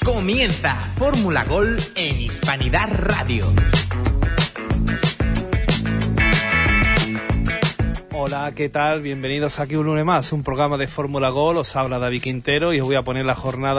Comienza Fórmula Gol en Hispanidad Radio. Hola, ¿qué tal? Bienvenidos aquí un lunes más, un programa de Fórmula Gol. Os habla David Quintero y os voy a poner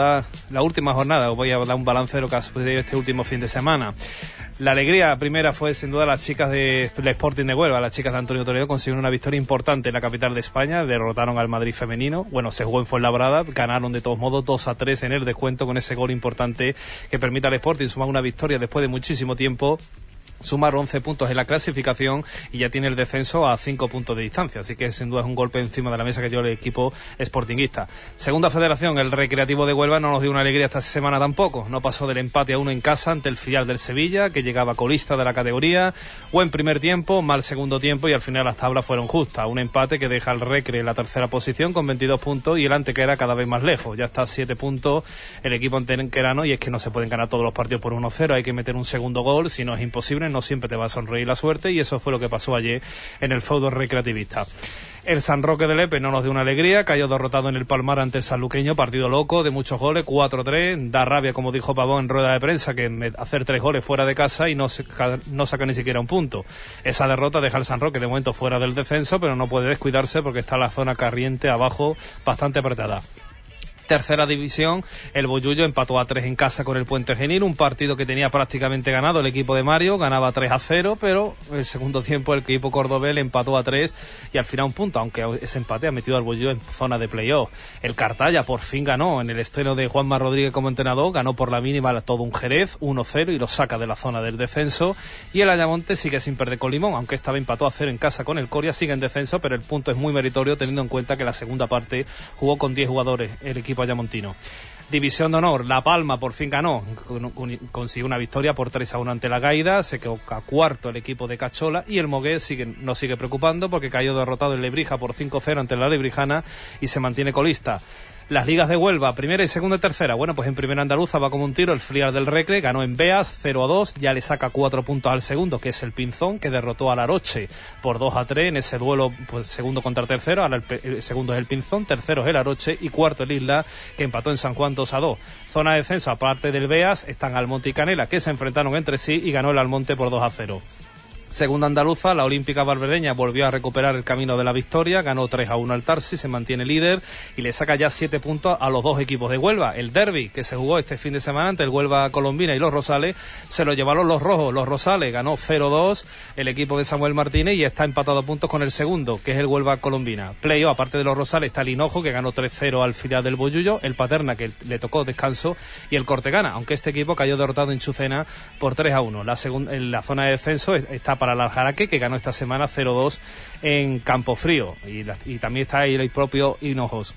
la última jornada. Os voy a dar un balance de lo que ha sucedido este último fin de semana. La alegría primera fue sin duda las chicas del Sporting de Huelva. Las chicas de Antonio Toledo consiguieron una victoria importante en la capital de España. Derrotaron al Madrid femenino. Bueno, se jugó en Fuenlabrada. Ganaron de todos modos 2-3 en el descuento con ese gol importante que permite al Sporting sumar una victoria después de muchísimo tiempo. Sumar 11 puntos en la clasificación y ya tiene el descenso a 5 puntos de distancia, así que sin duda es un golpe encima de la mesa que dio el equipo sportinguista. Segunda federación, el Recreativo de Huelva no nos dio una alegría esta semana tampoco, no pasó del empate a 1 en casa ante el filial del Sevilla, que llegaba colista de la categoría. Buen primer tiempo, mal segundo tiempo y al final las tablas fueron justas, un empate que deja al Recre en la tercera posición con 22 puntos y el Antequera cada vez más lejos, ya está a 7 puntos el equipo antequerano y es que no se pueden ganar todos los partidos por 1-0, hay que meter un segundo gol, si no es imposible. No siempre te va a sonreír la suerte y eso fue lo que pasó ayer en el feudo recreativista. El San Roque de Lepe no nos dio una alegría, cayó derrotado en el Palmar ante el sanluqueño, partido loco de muchos goles, 4-3, da rabia como dijo Pavón en rueda de prensa que hacer 3 goles fuera de casa y no saca ni siquiera un punto. Esa derrota deja al San Roque de momento fuera del descenso, pero no puede descuidarse porque está la zona carriente abajo bastante apretada. Tercera división, el Bollullo empató a 3 en casa con el Puente Genil, un partido que tenía prácticamente ganado el equipo de Mario, ganaba 3-0, pero el segundo tiempo el equipo cordobés empató a 3 y al final un punto, aunque ese empate ha metido al Bollullo en zona de playoff. El Cartaya por fin ganó en el estreno de Juanma Rodríguez como entrenador, ganó por la mínima todo un Jerez, 1-0 y lo saca de la zona del descenso, y el Ayamonte sigue sin perder con Limón, aunque esta vez empató a 0 en casa con el Coria, sigue en descenso, pero el punto es muy meritorio teniendo en cuenta que la segunda parte jugó con 10 jugadores el equipo ayamontino. División de honor, La Palma por fin ganó, consiguió una victoria por 3-1 ante la Gaida, se quedó a cuarto el equipo de Cachola y el Moguer nos sigue preocupando porque cayó derrotado en Lebrija por 5-0 ante la Lebrijana y se mantiene colista. Las ligas de Huelva, primera y segunda y tercera. Bueno, pues en primera andaluza va como un tiro el filial del Recre, ganó en Beas 0-2, ya le saca 4 puntos al segundo, que es el Pinzón, que derrotó al Aroche por 2-3 en ese duelo, pues segundo contra tercero. Ahora el segundo es el Pinzón, tercero es el Aroche y cuarto el Isla, que empató en San Juan 2-2. Zona de descenso, aparte del Beas, están Almonte y Canela, que se enfrentaron entre sí y ganó el Almonte por 2-0. Segunda andaluza, la Olímpica Barbereña volvió a recuperar el camino de la victoria, ganó 3-1 al Tarsi, se mantiene líder y le saca ya 7 puntos a los dos equipos de Huelva. El derbi que se jugó este fin de semana ante el Huelva Colombina y los Rosales se lo llevaron los rojos. Los Rosales ganó 0-2 el equipo de Samuel Martínez y está empatado a puntos con el segundo, que es el Huelva Colombina. Playoff, aparte de los Rosales, está el Hinojo, que ganó 3-0 al filial del Bollullo, el Paterna, que le tocó descanso, y el Cortegana, aunque este equipo cayó derrotado en Chucena por 3-1. En la zona de descenso está para el Aljaraque, que ganó esta semana 0-2 en Campofrío, y también está ahí el propio Hinojos.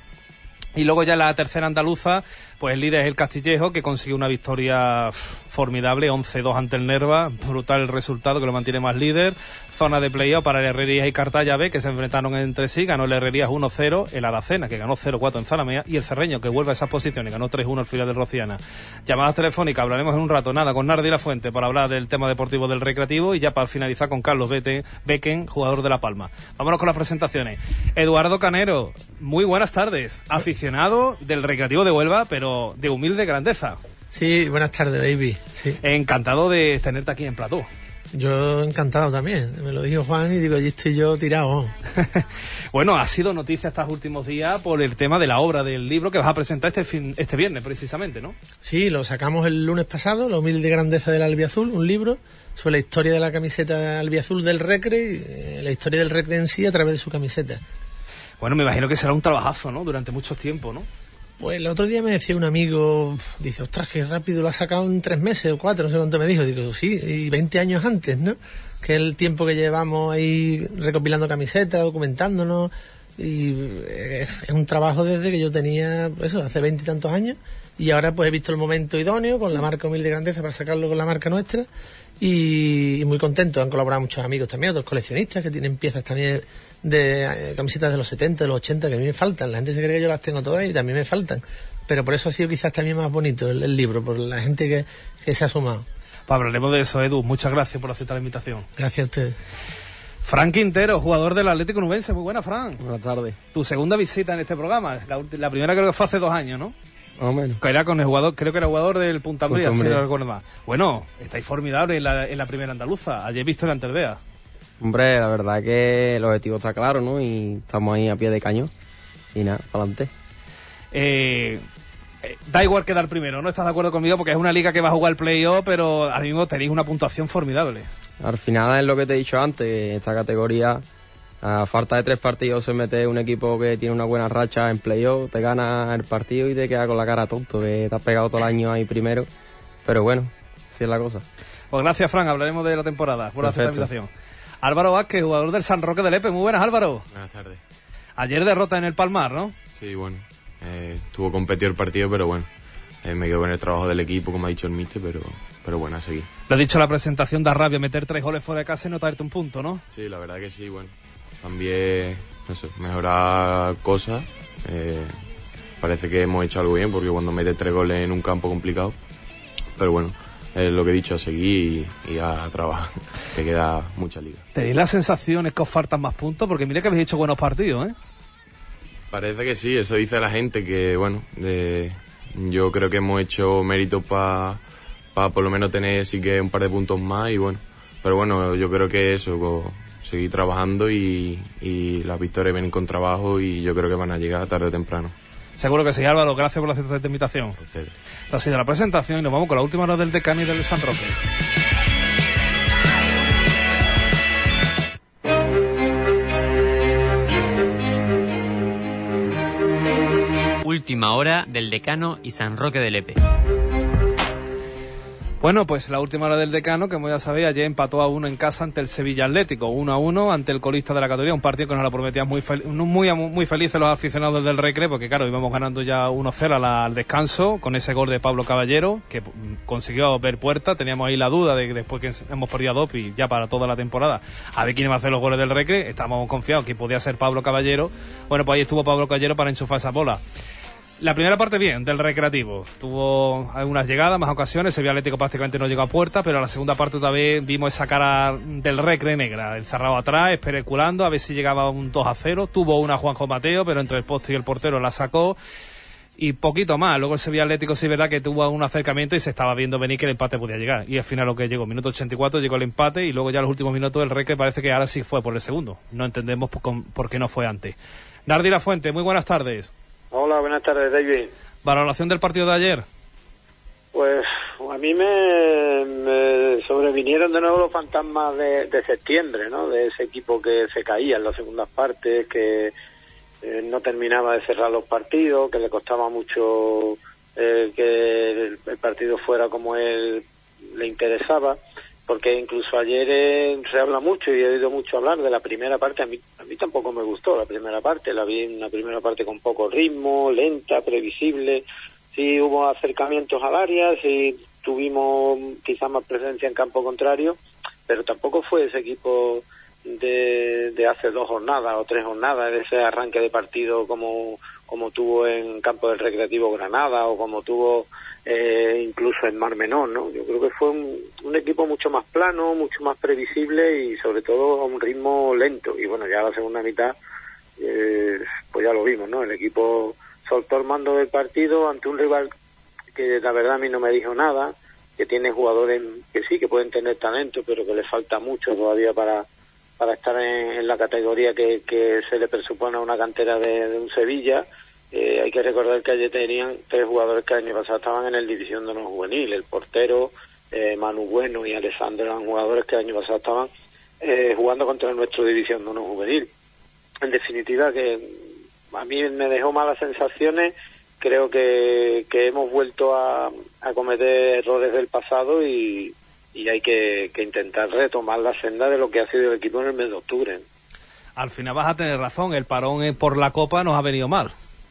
Y luego ya la tercera andaluza, pues el líder es el Castillejo, que consiguió una victoria formidable, 11-2 ante el Nerva, brutal el resultado que lo mantiene más líder. Zona de playoff para el Herrerías y Cartaya B, que se enfrentaron entre sí, ganó el Herrerías 1-0, el Aracena, que ganó 0-4 en Zalamea, y el Cerreño, que vuelve a esas posiciones, ganó 3-1 al filial del Rociana. Llamadas telefónicas, hablaremos en un rato, con Nardi La Fuente, para hablar del tema deportivo del Recreativo, y ya para finalizar con Carlos Becken, jugador de La Palma. Vámonos con las presentaciones. Eduardo Canero, muy buenas tardes, aficionado del Recreativo de Huelva, pero de humilde grandeza. Sí, buenas tardes, David. Sí. Encantado de tenerte aquí en plató. Yo encantado también, me lo dijo Juan y digo, allí estoy yo tirado. Bueno, ha sido noticia estos últimos días por el tema de la obra del libro que vas a presentar este viernes precisamente, ¿no? Sí, lo sacamos el lunes pasado, La humilde grandeza del albiazul, un libro sobre la historia de la camiseta albiazul del Recre, la historia del Recre en sí a través de su camiseta. Bueno, me imagino que será un trabajazo, ¿no? Durante mucho tiempo, ¿no? Pues el otro día me decía un amigo, dice, ostras, qué rápido lo ha sacado en 3 meses o 4, no sé cuánto me dijo. Digo, sí, y 20 años antes, ¿no? Que es el tiempo que llevamos ahí recopilando camisetas, documentándonos, y es un trabajo desde que yo tenía, hace 20 y tantos años, y ahora pues he visto el momento idóneo con la marca Humilde Grandeza para sacarlo con la marca nuestra, y muy contento. Han colaborado muchos amigos también, otros coleccionistas que tienen piezas también de camisetas de los 70, de los 80, que a mí me faltan. La gente se cree que yo las tengo todas y también me faltan. Pero por eso ha sido quizás también más bonito el libro, por la gente que se ha sumado. Pues hablaremos de eso, Edu. Muchas gracias por aceptar la invitación. Gracias a ustedes. Fran Quintero, jugador del Atlético Nubense. Muy buena, Fran. Buenas tardes. Tu segunda visita en este programa. La primera creo que fue hace 2 años, ¿no? más o menos. Era con el jugador, creo que era jugador del Punta Umbría, si Umbría. no recuerdo más. Bueno, estáis formidables en la primera andaluza. Ayer visto en Anterdea. Hombre, la verdad que el objetivo está claro, ¿no? Y estamos ahí a pie de cañón. Y nada, para adelante. Da igual quedar primero, ¿no? ¿Estás de acuerdo conmigo? Porque es una liga que va a jugar el play-off, pero ahora mismo tenéis una puntuación formidable. Al final es lo que te he dicho antes, que esta categoría, a falta de 3 partidos, se mete un equipo que tiene una buena racha en playoff, te gana el partido y te queda con la cara tonto, que te has pegado todo el año ahí primero. Pero bueno, así es la cosa. Pues gracias, Fran, hablaremos de la temporada, por hacer la Perfecto. invitación. Álvaro Vázquez, jugador del San Roque de Lepe. Muy buenas, Álvaro. Buenas tardes. Ayer derrota en el Palmar, ¿no? Sí, bueno, estuvo competido el partido, pero bueno, me quedo con el trabajo del equipo, como ha dicho el míster, pero bueno, a seguir. Lo he dicho en la presentación, da rabia meter 3 goles fuera de casa y no traerte un punto, ¿no? Sí, la verdad que sí, bueno, también, no sé, mejorar cosas, parece que hemos hecho algo bien, porque cuando metes 3 goles en un campo complicado, pero bueno, es lo que he dicho, a seguir y a trabajar, que queda mucha liga. ¿Tenéis las sensaciones que os faltan más puntos? Porque mira que habéis hecho buenos partidos, ¿eh? Parece que sí, eso dice la gente, que bueno, yo creo que hemos hecho méritos para por lo menos tener sí que un par de puntos más y bueno, pero bueno, yo creo que eso, seguir trabajando y las victorias vienen con trabajo y yo creo que van a llegar tarde o temprano. Seguro que sí, Álvaro. Gracias por la aceptación de invitación. A ustedes. Esta ha sido la presentación y nos vamos con la última hora del Decano y del San Roque. Última hora del Decano y San Roque de Lepe. Bueno, pues la última hora del Decano, que como ya sabéis, ayer empató a 1 en casa ante el Sevilla Atlético, 1-1 ante el colista de la categoría, un partido que nos lo prometían muy felices los aficionados del Recre, porque claro, íbamos ganando ya 1-0 al descanso, con ese gol de Pablo Caballero, que consiguió ver puerta. Teníamos ahí la duda de que después que hemos perdido a Dopi ya para toda la temporada, a ver quién iba a hacer los goles del Recre. Estábamos confiados que podía ser Pablo Caballero. Bueno, pues ahí estuvo Pablo Caballero para enchufar esa bola. La primera parte bien, del Recreativo. Tuvo algunas llegadas, más ocasiones. Sevilla Atlético prácticamente no llegó a puerta, pero la segunda parte otra vez vimos esa cara del Recre negra. Encerrado atrás, especulando, a ver si llegaba un 2-0. Tuvo una Juanjo Mateo, pero entre el poste y el portero la sacó. Y poquito más. Luego el Sevilla Atlético sí es verdad que tuvo un acercamiento y se estaba viendo venir que el empate podía llegar. Y al final lo que llegó, minuto 84, llegó el empate y luego ya los últimos minutos del Recre parece que ahora sí fue por el segundo. No entendemos por qué no fue antes. Nardi Lafuente, muy buenas tardes. Hola, buenas tardes, David. Valoración del partido de ayer. Pues a mí me sobrevinieron de nuevo los fantasmas de septiembre, ¿no? De ese equipo que se caía en las segundas partes, que no terminaba de cerrar los partidos, que le costaba mucho que el partido fuera como él le interesaba, porque incluso ayer se habla mucho y he oído mucho hablar de la primera parte. A mí tampoco me gustó la primera parte, la vi en una primera parte con poco ritmo, lenta, previsible. Sí hubo acercamientos al área, sí tuvimos quizás más presencia en campo contrario, pero tampoco fue ese equipo de hace 2 jornadas o 3 jornadas, de ese arranque de partido como tuvo en campo del Recreativo Granada o como tuvo incluso en Mar Menor, ¿no? Yo creo que fue un equipo mucho más plano, mucho más previsible y sobre todo a un ritmo lento. Y bueno, ya la segunda mitad, pues ya lo vimos, ¿no? El equipo soltó el mando del partido ante un rival que la verdad a mí no me dijo nada, que tiene jugadores que sí, que pueden tener talento, pero que le falta mucho todavía para estar en la categoría que se le presupone a una cantera de un Sevilla. Hay que recordar que ayer tenían 3 jugadores que el año pasado estaban en el División de Honor Juvenil. El portero, Manu Bueno y Alessandro eran jugadores que el año pasado estaban jugando contra nuestro División de Honor Juvenil. En definitiva, que a mí me dejó malas sensaciones. Creo que hemos vuelto a cometer errores del pasado y hay que intentar retomar la senda de lo que ha sido el equipo en el mes de octubre. Al final vas a tener razón, el parón por la Copa nos ha venido mal.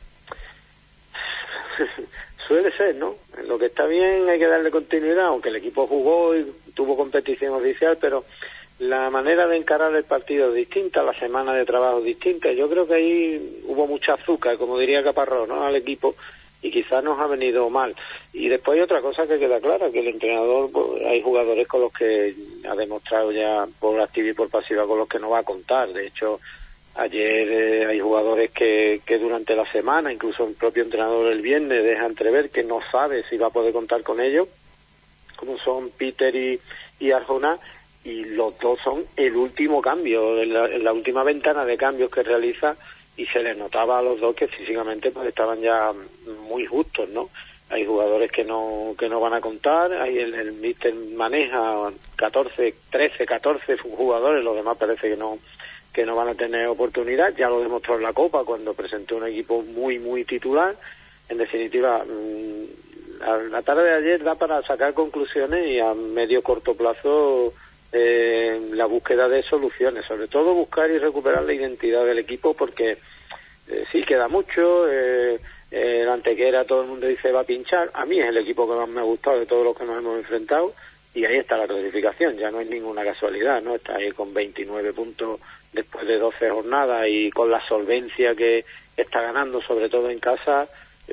Suele ser, ¿no? Lo que está bien hay que darle continuidad, aunque el equipo jugó y tuvo competición oficial, pero la manera de encarar el partido es distinta, la semana de trabajo es distinta. Yo creo que ahí hubo mucha azúcar, como diría Caparrós, ¿no?, al equipo, y quizás nos ha venido mal. Y después hay otra cosa que queda clara, que el entrenador, pues, hay jugadores con los que ha demostrado ya por activa y por pasiva con los que no va a contar. De hecho, Ayer hay jugadores que durante la semana, incluso el propio entrenador el viernes, deja entrever que no sabe si va a poder contar con ellos, como son Peter y Arjona, y los dos son el último cambio, en la última ventana de cambios que realiza, y se les notaba a los dos que físicamente pues estaban ya muy justos, ¿no? Hay jugadores que no van a contar, hay el míster maneja 13, 14 jugadores, los demás parece que no van a tener oportunidad, ya lo demostró en la Copa cuando presentó un equipo muy titular. En definitiva, la tarde de ayer da para sacar conclusiones y a medio corto plazo la búsqueda de soluciones, sobre todo buscar y recuperar la identidad del equipo, porque sí queda mucho. El Antequera, todo el mundo dice va a pinchar. A mí es el equipo que más me ha gustado de todos los que nos hemos enfrentado, y ahí está la clasificación, ya no es ninguna casualidad, ¿no? Está ahí con 29 puntos después de 12 jornadas y con la solvencia que está ganando, sobre todo en casa.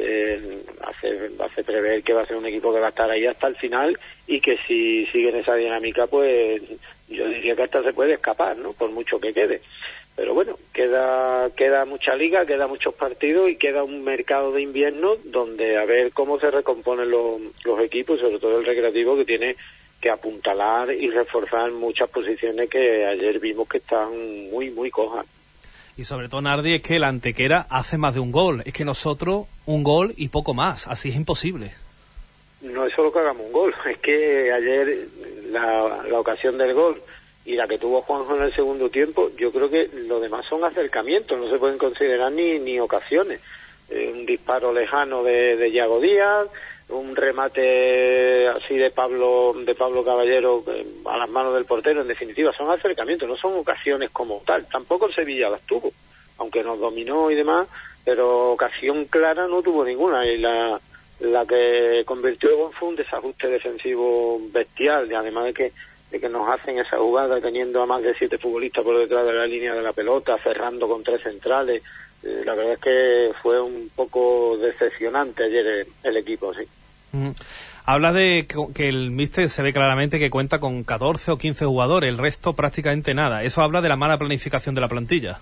Hace prever que va a ser un equipo que va a estar ahí hasta el final, y que si sigue en esa dinámica, pues yo diría que hasta se puede escapar, ¿no? Por mucho que quede. Pero bueno, queda mucha liga, queda muchos partidos y queda un mercado de invierno donde a ver cómo se recomponen los equipos, sobre todo el Recreativo, que tiene que apuntalar y reforzar muchas posiciones que ayer vimos que están muy cojas. Y sobre todo, Nardi, es que el Antequera hace más de un gol. Es que nosotros, un gol y poco más. Así es imposible. No es solo que hagamos un gol. Es que ayer la ocasión del gol y la que tuvo Juanjo en el segundo tiempo, yo creo que lo demás son acercamientos. No se pueden considerar ni ocasiones. Un disparo lejano de Yago Díaz, un remate así de Pablo Caballero a las manos del portero. En definitiva, son acercamientos, no son ocasiones como tal. Tampoco el Sevilla las tuvo, aunque nos dominó y demás, pero ocasión clara no tuvo ninguna. Y la que convirtió el gol fue un desajuste defensivo bestial, y además de que nos hacen esa jugada teniendo a más de 7 futbolistas por detrás de la línea de la pelota, cerrando con 3 centrales. La verdad es que fue un poco decepcionante ayer el equipo, sí. Habla de que el míster se ve claramente que cuenta con 14 o 15 jugadores, el resto prácticamente nada. Eso habla de la mala planificación de la plantilla.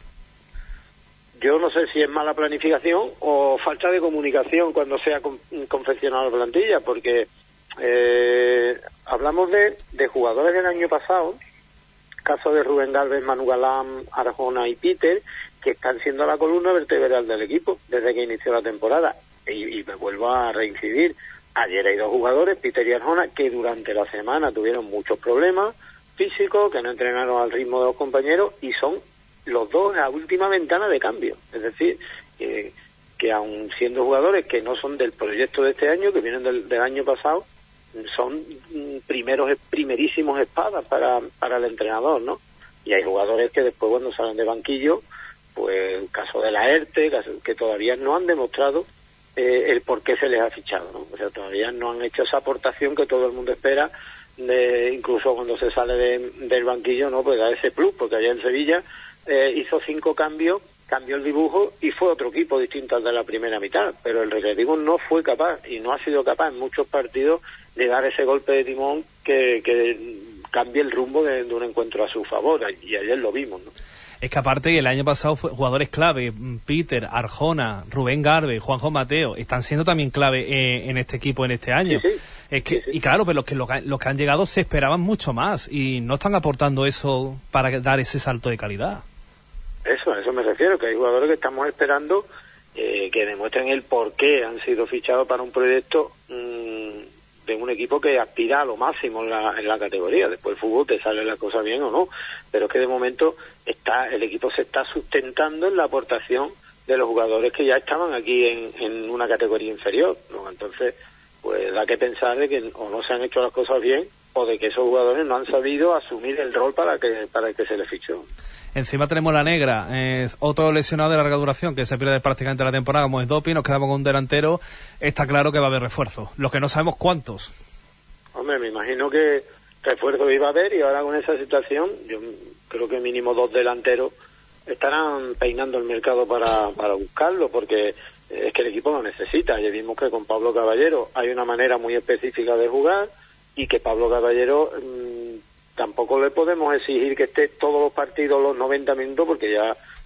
Yo no sé si es mala planificación o falta de comunicación cuando se ha confeccionado la plantilla, porque hablamos de jugadores del año pasado, caso de Rubén Gálvez, Manu Galán, Arjona y Peter, que están siendo la columna vertebral del equipo desde que inició la temporada. Y me vuelvo a reincidir. Ayer hay 2 jugadores, Peter y Arjona, que durante la semana tuvieron muchos problemas físicos, que no entrenaron al ritmo de los compañeros, y son los dos en la última ventana de cambio. Es decir, que aun siendo jugadores que no son del proyecto de este año, que vienen del año pasado, son primerísimos espadas para el entrenador, ¿no? Y hay jugadores que después, cuando salen de banquillo, pues el caso de Laerte, que todavía no han demostrado el por qué se les ha fichado, ¿no? O sea, todavía no han hecho esa aportación que todo el mundo espera, incluso cuando se sale del banquillo, ¿no? Pues da ese plus, porque allá en Sevilla hizo 5 cambios, cambió el dibujo y fue otro equipo distinto al de la primera mitad, pero el Recreativo no fue capaz y no ha sido capaz en muchos partidos de dar ese golpe de timón que cambie el rumbo de un encuentro a su favor, y ayer lo vimos, ¿no? Es que aparte el año pasado fue jugadores clave, Peter, Arjona, Rubén Gálvez, Juanjo Mateo, están siendo también clave en este equipo en este año. Sí. Es que, sí. Y claro, pero los que han llegado se esperaban mucho más y no están aportando eso para dar ese salto de calidad. Eso me refiero, que hay jugadores que estamos esperando que demuestren el por qué han sido fichados para un proyecto de un equipo que aspira a lo máximo en la categoría. Después el fútbol te sale la cosa bien o no, pero es que de momento el equipo se está sustentando en la aportación de los jugadores que ya estaban aquí en una categoría inferior, ¿no? Entonces, pues da que pensar de que o no se han hecho las cosas bien, o de que esos jugadores no han sabido asumir el rol para el que se les fichó. Encima tenemos la negra, otro lesionado de larga duración que se pierde prácticamente la temporada, como es Dopi. Nos quedamos con un delantero. Está claro que va a haber refuerzos, los que no sabemos cuántos. Hombre, me imagino que refuerzos iba a haber, y ahora con esa situación yo creo que mínimo 2 delanteros estarán peinando el mercado para buscarlo, porque es que el equipo lo necesita. Ya vimos que con Pablo Caballero hay una manera muy específica de jugar, y que Pablo Caballero tampoco le podemos exigir que esté todos los partidos los 90 minutos, porque ya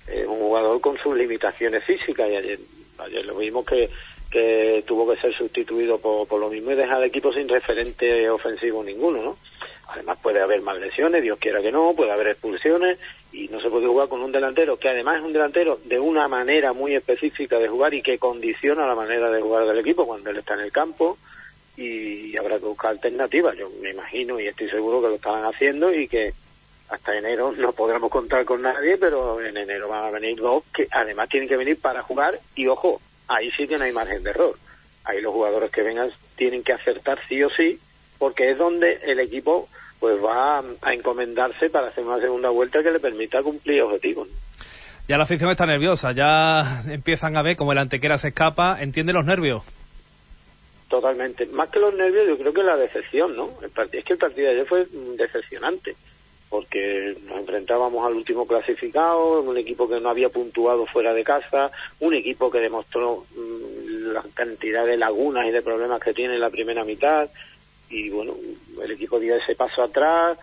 es un jugador con sus limitaciones físicas, y ayer lo vimos que tuvo que ser sustituido por lo mismo y dejar al equipo sin referente ofensivo ninguno, ¿no? Además puede haber más lesiones, Dios quiera que no, puede haber expulsiones, y no se puede jugar con un delantero que además es un delantero de una manera muy específica de jugar y que condiciona la manera de jugar del equipo cuando él está en el campo, y habrá que buscar alternativas. Yo me imagino y estoy seguro que lo estaban haciendo, y que hasta enero no podremos contar con nadie, pero en enero van a venir dos que además tienen que venir para jugar, y ojo, ahí sí que no hay margen de error. Ahí los jugadores que vengan tienen que acertar sí o sí, porque es donde el equipo pues va a encomendarse para hacer una segunda vuelta que le permita cumplir objetivos. Ya la afición está nerviosa, ya empiezan a ver cómo el Antequera se escapa. ¿Entiende los nervios? Totalmente. Más que los nervios, yo creo que la decepción, ¿no? Es que el partido de ayer fue decepcionante, porque nos enfrentábamos al último clasificado, un equipo que no había puntuado fuera de casa, un equipo que demostró la cantidad de lagunas y de problemas que tiene en la primera mitad, y bueno, el equipo dio ese paso atrás,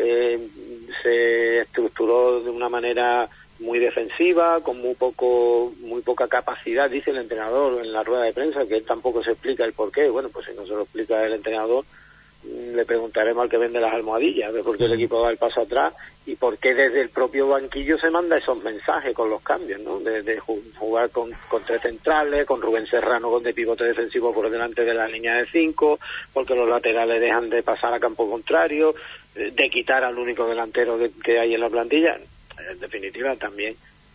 se estructuró de una manera muy defensiva, con muy poca capacidad, dice el entrenador en la rueda de prensa, que él tampoco se explica el porqué. Bueno, pues si no se lo explica el entrenador, le preguntaremos al que vende las almohadillas de por qué el equipo da el paso atrás y por qué desde el propio banquillo se manda esos mensajes con los cambios, ¿no? De jugar con tres centrales, con Rubén Serrano de pivote defensivo por delante de la línea de 5, porque los laterales dejan de pasar a campo contrario, de quitar al único delantero que hay en la plantilla. En definitiva, también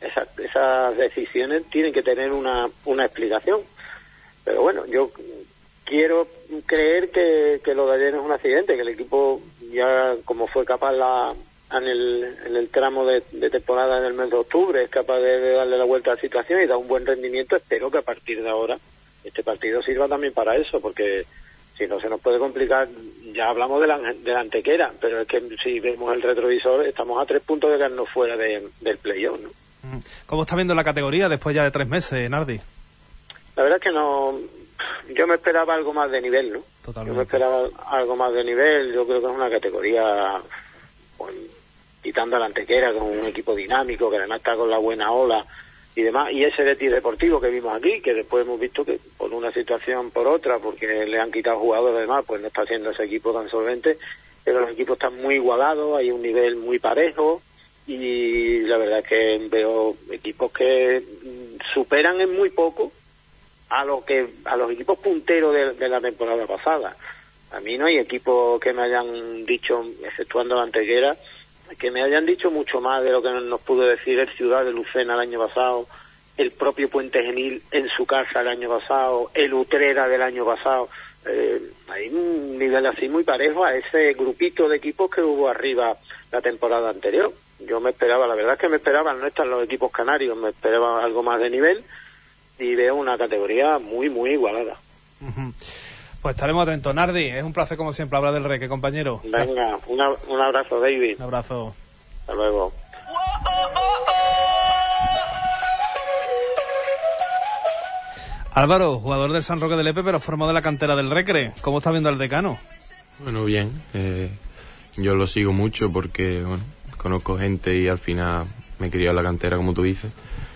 esas decisiones tienen que tener una explicación. Pero bueno, yo quiero creer que lo de ayer no es un accidente, que el equipo ya, como fue capaz en el tramo de temporada en el mes de octubre, es capaz de darle la vuelta a la situación y dar un buen rendimiento. Espero que a partir de ahora este partido sirva también para eso, porque si no se nos puede complicar. Ya hablamos de la Antequera, pero es que si vemos el retrovisor estamos a 3 puntos de quedarnos fuera del playoff, ¿no? ¿Cómo está viendo la categoría después ya de 3 meses, Nardi? La verdad es que no. Yo me esperaba algo más de nivel, ¿no? Totalmente. Yo me esperaba algo más de nivel. Yo creo que es una categoría, pues, quitando a la Antequera, con un equipo dinámico, que además está con la buena ola y demás, y ese Betis Deportivo que vimos aquí, que después hemos visto que por una situación por otra, porque le han quitado jugadores además, pues no está siendo ese equipo tan solvente, pero los equipos están muy igualados, hay un nivel muy parejo, y la verdad es que veo equipos que superan en muy poco a los equipos punteros de la temporada pasada. A mí no hay equipos que me hayan dicho, exceptuando la Antequera, que me hayan dicho mucho más de lo que nos pudo decir el Ciudad de Lucena el año pasado, el propio Puente Genil en su casa el año pasado, el Utrera del año pasado. Hay un nivel así muy parejo a ese grupito de equipos que hubo arriba la temporada anterior. Yo me esperaba, la verdad es que me esperaba, no están los equipos canarios, me esperaba algo más de nivel, y veo una categoría muy, muy igualada. Uh-huh. Pues estaremos atentos. Nardi, es un placer como siempre hablar del Reque, compañero. Venga, un abrazo, David. Un abrazo. Hasta luego. Álvaro, jugador del San Roque de Lepe, pero formado de la cantera del Recre. ¿Cómo está viendo al decano? Bueno, bien. Yo lo sigo mucho porque, bueno, conozco gente y al final me he criado en la cantera, como tú dices.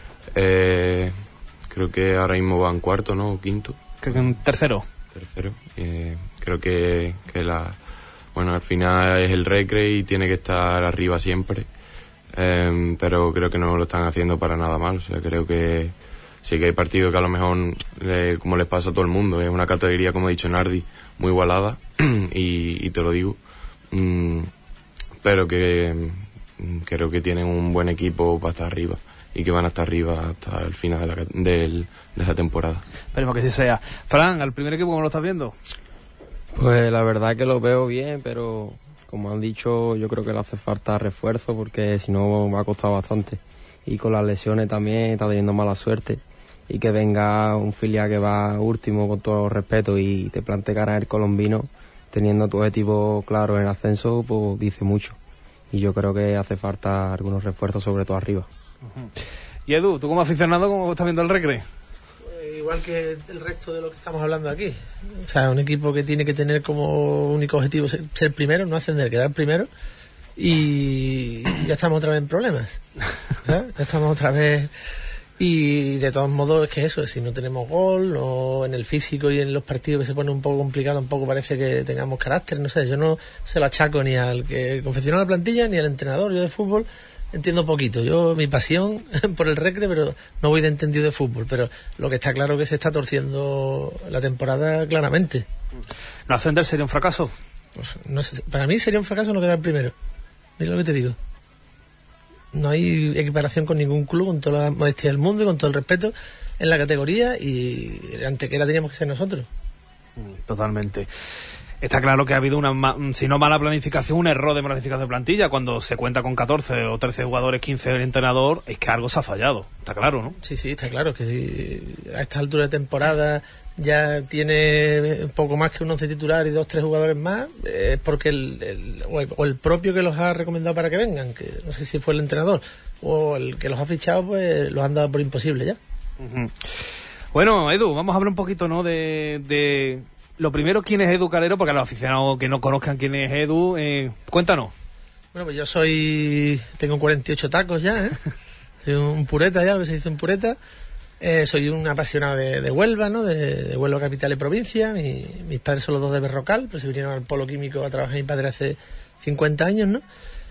Creo que ahora mismo van cuarto, ¿no? O quinto. Creo que en tercero. Creo que bueno, al final es el Recre y tiene que estar arriba siempre, pero creo que no lo están haciendo para nada mal. O sea, creo que sí que hay partidos que a lo mejor, como les pasa a todo el mundo, es una categoría, como ha dicho Nardi, muy igualada y te lo digo, pero que creo que tienen un buen equipo para estar arriba y que van a estar arriba hasta el final de esa temporada. Esperemos que sí sea. Fran, ¿al primer equipo cómo lo estás viendo? Pues la verdad que lo veo bien, pero como han dicho, yo creo que le hace falta refuerzo, porque si no me ha costado bastante. Y con las lesiones también está teniendo mala suerte. Y que venga un filial que va último, con todo respeto, y te plante cara el colombino, teniendo tu objetivo claro en el ascenso, pues dice mucho. Y yo creo que hace falta algunos refuerzos, sobre todo arriba. Uh-huh. Y Edu, ¿tú como aficionado cómo estás viendo el Recre? Igual que el resto de lo que estamos hablando aquí. O sea, un equipo que tiene que tener como único objetivo ser primero, no ascender, quedar primero. y ya estamos otra vez en problemas, ¿sabes? Ya estamos otra vez. Y de todos modos es que eso, si no tenemos gol o en el físico y en los partidos que se pone un poco complicado, tampoco parece que tengamos carácter, no sé, yo no se lo achaco ni al que confeccionó la plantilla ni al entrenador. Yo de fútbol entiendo poquito, yo mi pasión por el recre, pero no voy de entendido de fútbol, pero lo que está claro es que se está torciendo la temporada claramente. ¿No ascender sería un fracaso? Pues, no sé, para mí sería un fracaso no quedar primero, mira lo que te digo. No hay equiparación con ningún club, con toda la modestia del mundo y con todo el respeto en la categoría, y antequera teníamos que ser nosotros. Totalmente. Está claro que ha habido si no mala planificación, un error de planificación de plantilla. Cuando se cuenta con 14 o 13 jugadores, 15 el entrenador, es que algo se ha fallado. Está claro, ¿no? Sí, está claro que si a esta altura de temporada ya tiene poco más que un 11 titular y 2-3 jugadores más, es porque el propio que los ha recomendado para que vengan, que no sé si fue el entrenador o el que los ha fichado, pues los han dado por imposible ya. Uh-huh. Bueno, Edu, vamos a hablar un poquito, ¿no? de lo primero, ¿quién es Edu Calero? Porque a los aficionados que no conozcan quién es Edu, cuéntanos. Bueno, pues yo tengo 48 tacos ya, ¿eh? Soy un pureta ya, lo que se dice un pureta. Soy un apasionado de Huelva, ¿no? De Huelva capital y provincia. Mis padres son los dos de Berrocal, pero se vinieron al polo químico a trabajar mi padre hace 50 años, ¿no?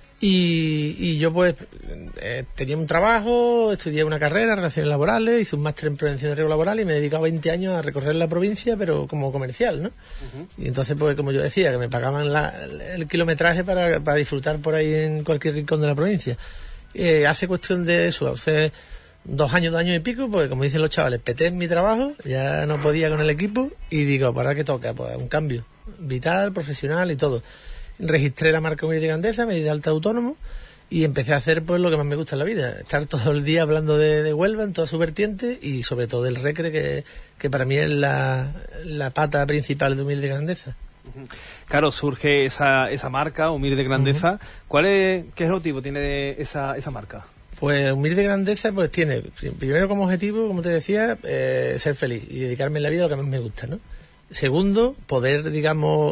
Y yo pues tenía un trabajo, estudié una carrera, relaciones laborales, hice un máster en prevención de riesgo laboral y me he dedicado 20 años a recorrer la provincia, pero como comercial, ¿no? Uh-huh. Y entonces, pues como yo decía, que me pagaban el kilometraje para disfrutar por ahí en cualquier rincón de la provincia. Hace cuestión de eso, hace 2 años y pico, pues como dicen los chavales, peté en mi trabajo, ya no podía con el equipo y digo, ¿para qué toca? Pues un cambio vital, profesional y todo. Registré la marca Humilde Grandeza, me di de alta autónomo y empecé a hacer pues lo que más me gusta en la vida, estar todo el día hablando de Huelva en toda su vertiente y sobre todo del recre, que para mí es la pata principal de Humilde Grandeza. Claro, surge esa marca Humilde Grandeza. Uh-huh. ¿Qué es el motivo tiene esa marca? Pues Humilde Grandeza pues tiene primero como objetivo, como te decía, ser feliz y dedicarme en la vida a lo que más me gusta, ¿no? Segundo, poder, digamos,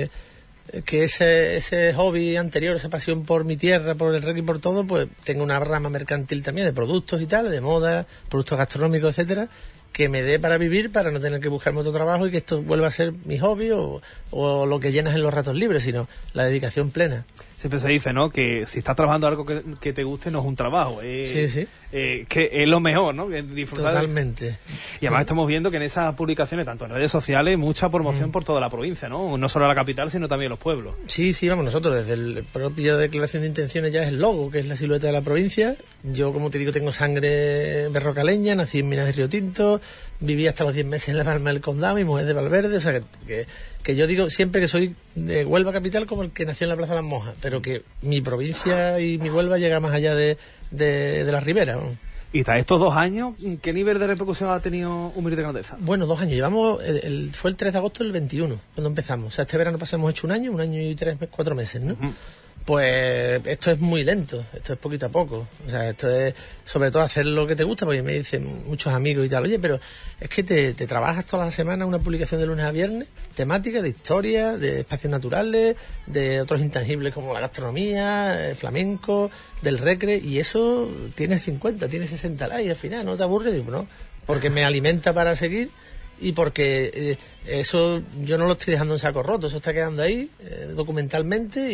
que ese hobby anterior, esa pasión por mi tierra, por el recre y por todo, pues tenga una rama mercantil también de productos y tal, de moda, productos gastronómicos, etcétera, que me dé para vivir, para no tener que buscarme otro trabajo y que esto vuelva a ser mi hobby o lo que llenas en los ratos libres, sino la dedicación plena. Siempre se dice, ¿no?, que si estás trabajando algo que te guste no es un trabajo, sí. Que es lo mejor, ¿no?, que disfrutar. Totalmente. Y además estamos viendo que en esas publicaciones, tanto en redes sociales, mucha promoción por toda la provincia, ¿no? No solo la capital, sino también los pueblos. Sí, vamos, nosotros desde el propio declaración de intenciones ya es el logo, que es la silueta de la provincia. Yo, como te digo, tengo sangre berrocaleña, nací en Minas de Río Tinto, viví hasta los 10 meses en La Palma del Condado, mi mujer de Valverde, o sea que yo digo siempre que soy de Huelva capital como el que nació en la Plaza de las Monjas, pero que mi provincia y mi Huelva llega más allá de la ribera, ¿no? Y tras estos 2 años, ¿qué nivel de repercusión ha tenido Humilde Grandeza? Bueno, 2 años. Llevamos, fue el 3 de agosto del 21, cuando empezamos. O sea, este verano pasamos hecho un año y 4 meses, ¿no? Uh-huh. Pues esto es muy lento, esto es poquito a poco. O sea, esto es sobre todo hacer lo que te gusta, porque me dicen muchos amigos y tal, oye, pero es que te trabajas toda la semana una publicación de lunes a viernes, temática de historia, de espacios naturales, de otros intangibles como la gastronomía, el flamenco, del recre, y eso tiene 50, tiene 60 likes al final, ¿no te aburre? Digo, no, porque me alimenta para seguir. Y porque eso yo no lo estoy dejando en saco roto, eso está quedando ahí documentalmente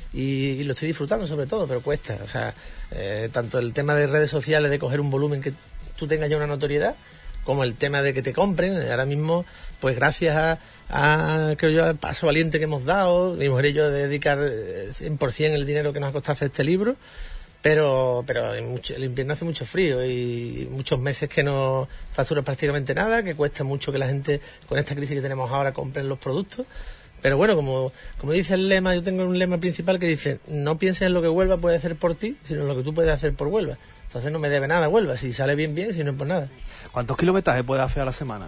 y lo estoy disfrutando sobre todo, pero cuesta. O sea, tanto el tema de redes sociales, de coger un volumen que tú tengas ya una notoriedad, como el tema de que te compren. Ahora mismo, pues gracias a creo yo, al paso valiente que hemos dado, mi mujer y yo, de dedicar 100% el dinero que nos ha costado hacer este libro. Pero el invierno hace mucho frío y muchos meses que no facturas prácticamente nada, que cuesta mucho que la gente, con esta crisis que tenemos ahora, compren los productos. Pero bueno, como dice el lema, yo tengo un lema principal que dice, no pienses en lo que Huelva puede hacer por ti, sino en lo que tú puedes hacer por Huelva. Entonces no me debe nada Huelva, si sale bien, si no es por nada. ¿Cuántos kilometrajes puedes hacer a la semana?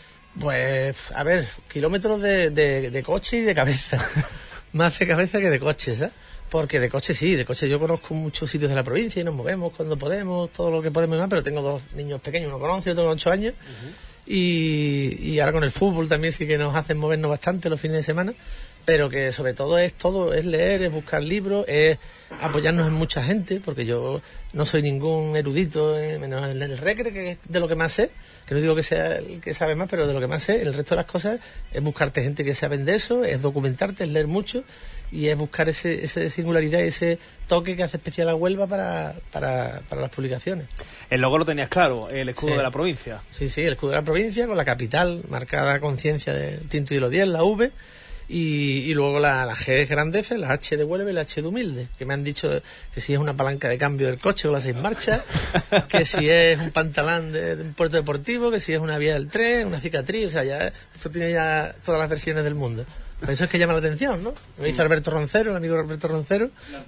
Pues, a ver, kilómetros de coche y de cabeza. Más de cabeza que de coche, ¿sabes? Porque de coche yo conozco muchos sitios de la provincia y nos movemos cuando podemos, todo lo que podemos y más, pero tengo 2 niños pequeños, uno con 11 y otro con 8 años, uh-huh. y ahora con el fútbol también sí que nos hacen movernos bastante los fines de semana, pero que sobre todo es leer, es buscar libros, es apoyarnos en mucha gente, porque yo no soy ningún erudito, menos en el Recre, que es de lo que más sé, que no digo que sea el que sabe más, pero de lo que más sé, el resto de las cosas es buscarte gente que saben de eso, es documentarte, es leer mucho, y es buscar esa singularidad y ese toque que hace especial a Huelva para las publicaciones. El logo lo tenías claro, el escudo de la provincia. Sí, el escudo de la provincia, con la capital marcada con ciencia del Tinto y los 10, la V, y luego la G es grandeza, la H de Huelva y la H de humilde, que me han dicho que si es una palanca de cambio del coche con las 6 marchas, que si es un pantalán de un puerto deportivo, que si es una vía del tren, una cicatriz, o sea, ya esto tiene ya todas las versiones del mundo. Por eso es que llama la atención, ¿no? Me dice Alberto Roncero, el amigo Alberto Roncero.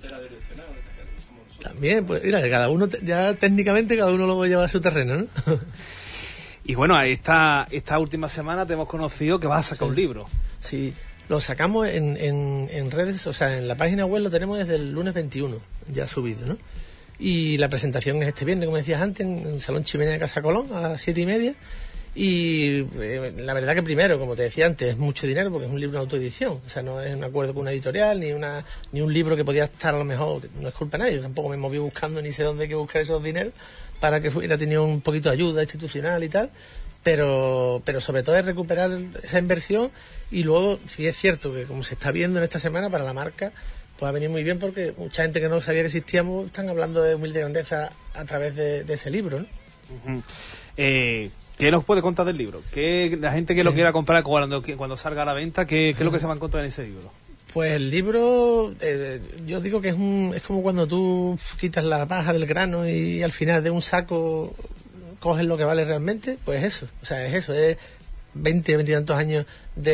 También, pues mira, cada uno, ya técnicamente cada uno lo lleva a su terreno, ¿no? Y bueno, esta última semana te hemos conocido que vas a sacar un libro. Sí, lo sacamos en redes, o sea, en la página web lo tenemos desde el lunes 21, ya subido, ¿no? Y la presentación es este viernes, como decías antes, en el Salón Chimenea de Casa Colón, a las 7:30. Y la verdad que primero, como te decía antes, es mucho dinero porque es un libro de autoedición, o sea, no es un acuerdo con una editorial ni un libro que podía estar a lo mejor, no es culpa de nadie, yo tampoco me moví buscando ni sé dónde hay que buscar esos dineros para que hubiera tenido un poquito de ayuda institucional y tal, pero sobre todo es recuperar esa inversión. Y luego, sí es cierto que como se está viendo en esta semana para la marca, pues ha venido muy bien porque mucha gente que no sabía que existíamos están hablando de Humilde Grandeza a través de ese libro, ¿no? Uh-huh. ¿Qué nos puede contar del libro? ¿Qué la gente que lo quiera comprar cuando salga a la venta, qué es lo que se va a encontrar en ese libro? Pues el libro, yo digo que es como cuando tú quitas la paja del grano y al final de un saco coges lo que vale realmente, pues eso, o sea, es 20 y tantos años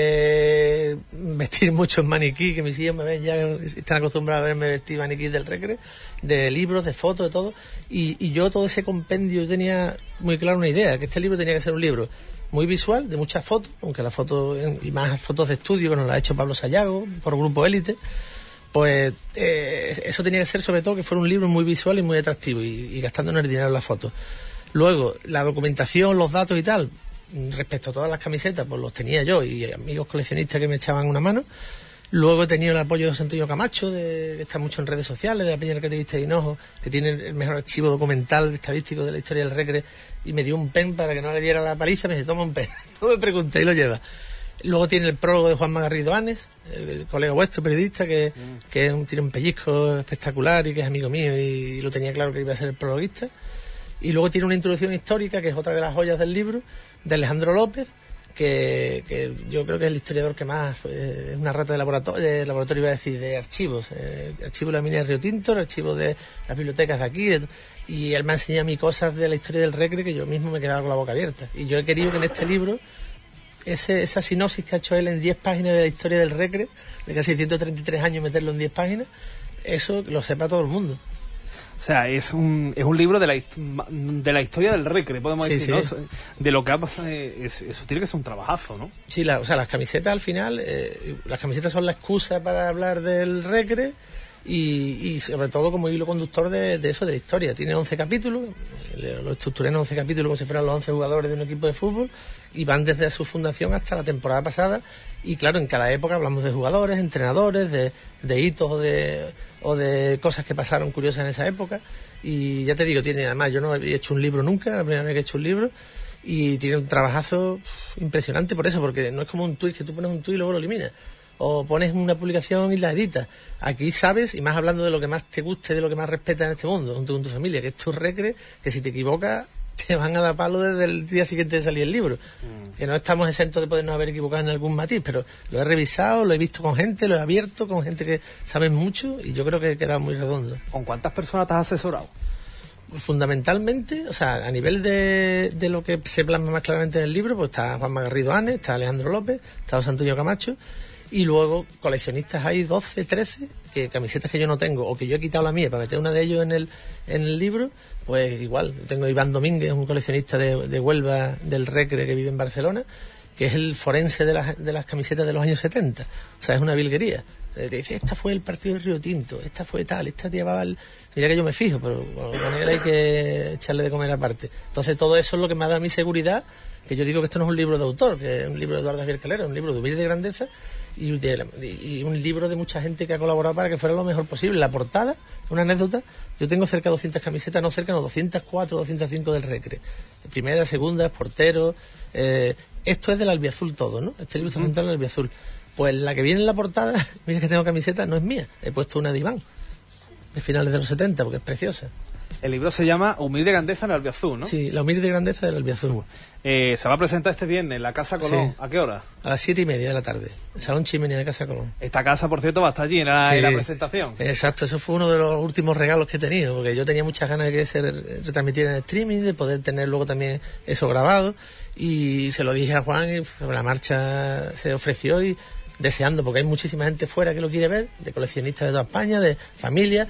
de vestir muchos maniquí, que mis hijos me ven ya, están acostumbrados a verme vestir maniquí del Recre, de libros, de fotos, de todo, y yo todo ese compendio, yo tenía muy claro una idea, que este libro tenía que ser un libro muy visual, de muchas fotos, aunque las fotos, y más fotos de estudio, que nos las ha hecho Pablo Sayago, por Grupo Élite, pues eso tenía que ser sobre todo que fuera un libro muy visual y muy atractivo, y gastándonos el dinero en las fotos. Luego, la documentación, los datos y tal, respecto a todas las camisetas, pues los tenía yo y amigos coleccionistas que me echaban una mano. Luego he tenido el apoyo de José Antonio Camacho, que está mucho en redes sociales, de la Peña Recreativista de Hinojo, que tiene el mejor archivo documental estadístico de la historia del Recre, y me dio un pen para que no le diera la paliza. Me dice, toma un pen, no me pregunté, y lo lleva. Luego tiene el prólogo de Juan Garrido Anes, el colega vuestro, periodista, que tiene un pellizco espectacular y que es amigo mío, y lo tenía claro que iba a ser el prologuista. Y luego tiene una introducción histórica, que es otra de las joyas del libro, de Alejandro López, que yo creo que es el historiador que más, es una rata de laboratorio iba a decir, de archivos, archivo de la mina de Río Tinto, archivo de las bibliotecas de aquí, y él me ha enseñado a mí cosas de la historia del Recre que yo mismo me he quedado con la boca abierta. Y yo he querido que en este libro, esa sinopsis que ha hecho él en 10 páginas de la historia del Recre, de casi 133 años, meterlo en 10 páginas, eso lo sepa todo el mundo. O sea, es un libro de la historia del Recre, podemos decir, ¿no? De lo que ha pasado. Eso tiene que ser un trabajazo, ¿no? Sí, o sea, las camisetas al final, las camisetas son la excusa para hablar del Recre y sobre todo como hilo conductor de eso, de la historia. Tiene 11 capítulos, lo estructuré en 11 capítulos como si fueran los 11 jugadores de un equipo de fútbol, y van desde su fundación hasta la temporada pasada. Y claro, en cada época hablamos de jugadores, entrenadores, de hitos o de cosas que pasaron curiosas en esa época. Y ya te digo, además yo no había hecho un libro nunca, la primera vez que he hecho un libro, y tiene un trabajazo impresionante por eso, porque no es como un tuit, que tú pones un tuit y luego lo eliminas, o pones una publicación y la editas. Aquí sabes, y más hablando de lo que más te guste, de lo que más respetas en este mundo, junto con tu familia, que es tu Recre, que si te equivocas te van a dar palo desde el día siguiente de salir el libro. Que no estamos exentos de podernos haber equivocado en algún matiz, pero lo he revisado, lo he visto con gente, lo he abierto con gente que sabe mucho, y yo creo que he quedado muy redondo. ¿Con cuántas personas te has asesorado? Fundamentalmente, o sea, a nivel de lo que se plasma más claramente en el libro, pues está Juan Garrido Anes, está Alejandro López, está José Antonio Camacho, y luego coleccionistas hay 12, 13, que camisetas que yo no tengo, o que yo he quitado la mía para meter una de ellos en el libro. Pues igual, tengo a Iván Domínguez, un coleccionista de Huelva, del Recre, que vive en Barcelona, que es el forense de las camisetas de los años 70. O sea, es una virguería. Te dice, esta fue el partido de Río Tinto, esta fue tal, esta llevaba el... Mira que yo me fijo, pero con él hay que echarle de comer aparte. Entonces todo eso es lo que me ha dado mi seguridad, que yo digo que esto no es un libro de autor, que es un libro de Eduardo Javier Calero, es un libro de Humilde Grandeza, y un libro de mucha gente que ha colaborado para que fuera lo mejor posible. La portada, una anécdota, yo tengo cerca de 200 camisetas, no cerca, no, 204, 205 del Recre. Primera, segunda, portero. Esto es del albiazul todo, ¿no? Este libro está centrado en el albiazul. Pues la que viene en la portada, mira que tengo camiseta, no es mía. He puesto una de Iván, de finales de los 70, porque es preciosa. El libro se llama Humilde Grandeza en el Albiazul, ¿no? Sí, la humilde grandeza del albiazul. Se va a presentar este viernes en la Casa Colón. Sí. ¿A qué hora? A las 7:30 de la tarde. El Salón Chimenea de Casa Colón. Esta casa, por cierto, va a estar allí en la presentación. Exacto, eso fue uno de los últimos regalos que he tenido, porque yo tenía muchas ganas de que se retransmitiera en streaming, de poder tener luego también eso grabado, y se lo dije a Juan y sobre la marcha se ofreció y deseando, porque hay muchísima gente fuera que lo quiere ver, de coleccionistas de toda España, de familias,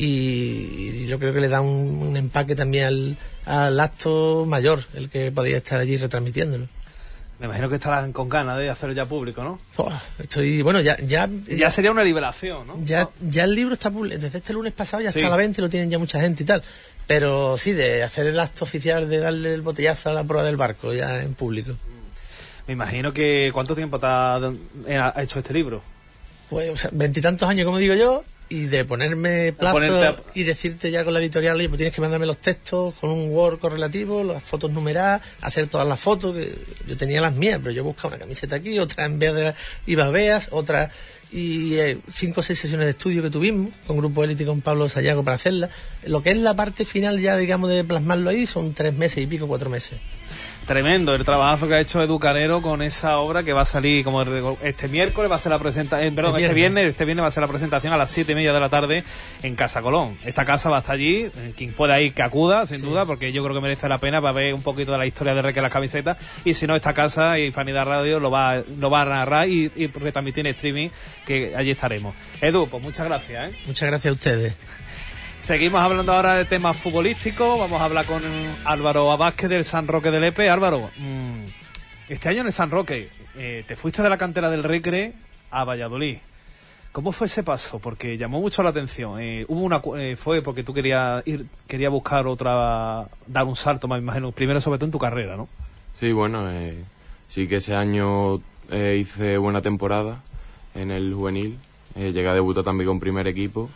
y yo creo que le da un empaque también al acto mayor, el que podía estar allí retransmitiéndolo. Me imagino que estarán con ganas de hacerlo ya público, ¿no? Bueno, ya sería una liberación, ¿no? Ya el libro está publicado, desde este lunes pasado ya Sí. está a la venta y lo tienen ya mucha gente y tal. Pero sí, de hacer el acto oficial de darle el botellazo a la proa del barco ya en público. Me imagino que... ¿Cuánto tiempo ha hecho este libro? Pues, o sea, 20 y tantos años, como digo yo, y de ponerme plazo y decirte ya con la editorial, oye, pues tienes que mandarme los textos con un Word correlativo, las fotos numeradas, hacer todas las fotos, que yo tenía las mías, pero yo buscaba una camiseta aquí, otra en vez de Ibabeas, otra... Y 5 o 6 sesiones de estudio que tuvimos con Grupo Élite y con Pablo Sayago para hacerla. Lo que es la parte final ya, digamos, de plasmarlo ahí son 3 meses y pico, 4 meses. Tremendo el trabajazo que ha hecho Edu Carrero con esa obra que va a salir como este miércoles va a ser la presentación, este viernes va a ser la presentación a las 7:30 de la tarde en Casa Colón. Esta casa va a estar allí, quien pueda ir que acuda, sin duda, porque yo creo que merece la pena para ver un poquito de la historia de Recre las camisetas, y si no, esta casa y Hispanidad Radio lo va a narrar y retransmitir en streaming, que allí estaremos. Edu, pues muchas gracias, Muchas gracias a ustedes. Seguimos hablando ahora de temas futbolísticos. Vamos a hablar con Álvaro Vázquez del San Roque del Lepe. Álvaro, este año en el San Roque te fuiste de la cantera del Recre a Valladolid. ¿Cómo fue ese paso? Porque llamó mucho la atención. Fue porque tú querías buscar dar un salto más, me imagino, primero sobre todo en tu carrera, ¿no? Sí, bueno, sí que ese año hice buena temporada en el juvenil. Llegué a debutar también con primer equipo.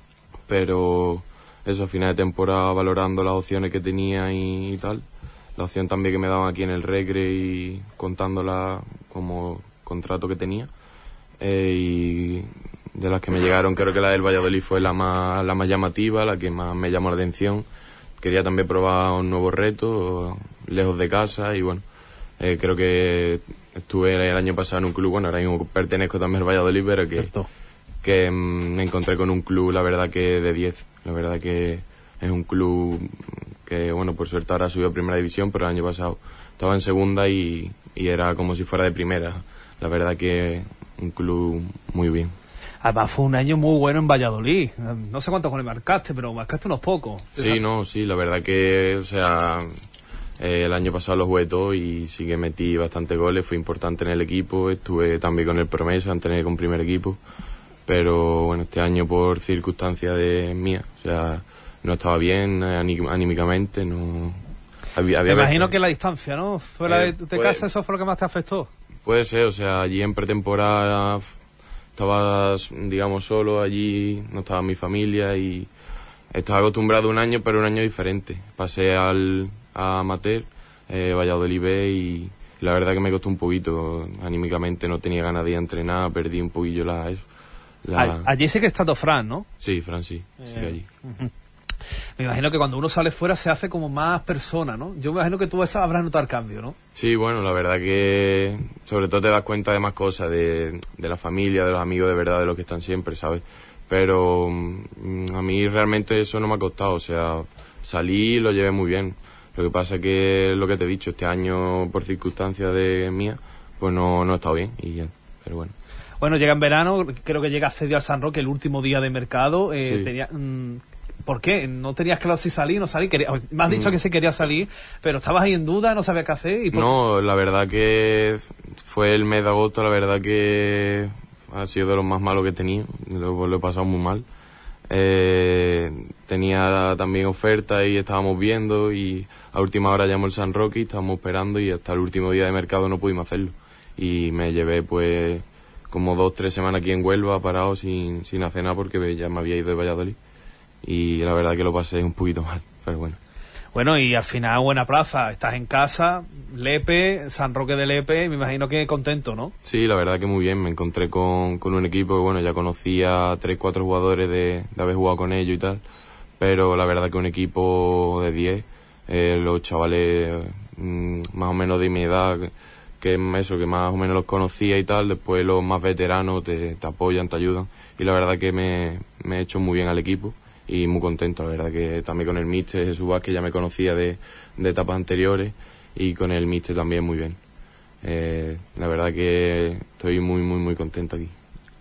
Pero eso, a final de temporada, valorando las opciones que tenía y tal, la opción también que me daban aquí en el Recre y contándola como contrato que tenía, y de las que me llegaron, creo que la del Valladolid fue la más llamativa, la que más me llamó la atención. Quería también probar un nuevo reto, lejos de casa, y bueno, creo que estuve el año pasado en un club, bueno, ahora mismo pertenezco también al Valladolid, pero que me encontré con un club, la verdad que de 10. La verdad que es un club que, bueno, por suerte ahora subió a primera división, pero el año pasado estaba en segunda y era como si fuera de primera. La verdad que un club muy bien. Además fue un año muy bueno en Valladolid. No sé cuántos goles marcaste, pero marcaste unos pocos. Sí, la verdad que, o sea, el año pasado lo jugué todo y sí que metí bastantes goles, fue importante en el equipo, estuve también con el Promesa, entrené con primer equipo. Pero bueno, este año por circunstancias mías, o sea, no estaba bien anímicamente, no... Me imagino que la distancia, ¿no? Fuera de casa, ¿eso fue lo que más te afectó? Puede ser, o sea, allí en pretemporada estaba, digamos, solo, allí no estaba mi familia y estaba acostumbrado un año, pero un año diferente. Pasé a amateur, Valladolid B, y la verdad que me costó un poquito, anímicamente no tenía ganas de ir a entrenar, perdí un poquillo Allí sí que está Fran, ¿no? Sí, Fran sí allí. Me imagino que cuando uno sale fuera se hace como más persona, ¿no? Yo me imagino que tú habrás notado el cambio, ¿no? Sí, bueno, la verdad que sobre todo te das cuenta de más cosas, de la familia, de los amigos de verdad, de los que están siempre, ¿sabes? Pero a mí realmente eso no me ha costado, o sea, salí y lo llevé muy bien. Lo que pasa es que, lo que te he dicho, este año por circunstancias mías, pues no he estado bien, pero bueno. Bueno, llega en verano, creo que llega cedido al San Roque el último día de mercado. Sí. ¿Por qué? ¿No tenías claro si salir o no salir? Me has dicho que sí quería salir, pero estabas ahí en duda, no sabías qué hacer. No, la verdad que fue el mes de agosto, la verdad que ha sido de los más malos que he tenido, lo he pasado muy mal. Tenía también ofertas y estábamos viendo, y a última hora llamó el San Roque y estábamos esperando, y hasta el último día de mercado no pudimos hacerlo. Y me llevé pues como 2-3 semanas aquí en Huelva parado sin hacer nada porque ya me había ido de Valladolid y la verdad que lo pasé un poquito mal, pero bueno. Bueno, y al final buena plaza, estás en casa, Lepe, San Roque de Lepe, me imagino que contento, ¿no? Sí, la verdad que muy bien, me encontré con un equipo que bueno, ya conocía a 3-4 jugadores de haber jugado con ellos y tal, pero la verdad que un equipo de 10, los chavales más o menos de mi edad, que más o menos los conocía y tal, después los más veteranos te apoyan, te ayudan, y la verdad que me he hecho muy bien al equipo. Y muy contento, la verdad que también con el míster Jesús Vázquez ya me conocía de etapas anteriores y con el míster también muy bien. La verdad que estoy muy contento aquí.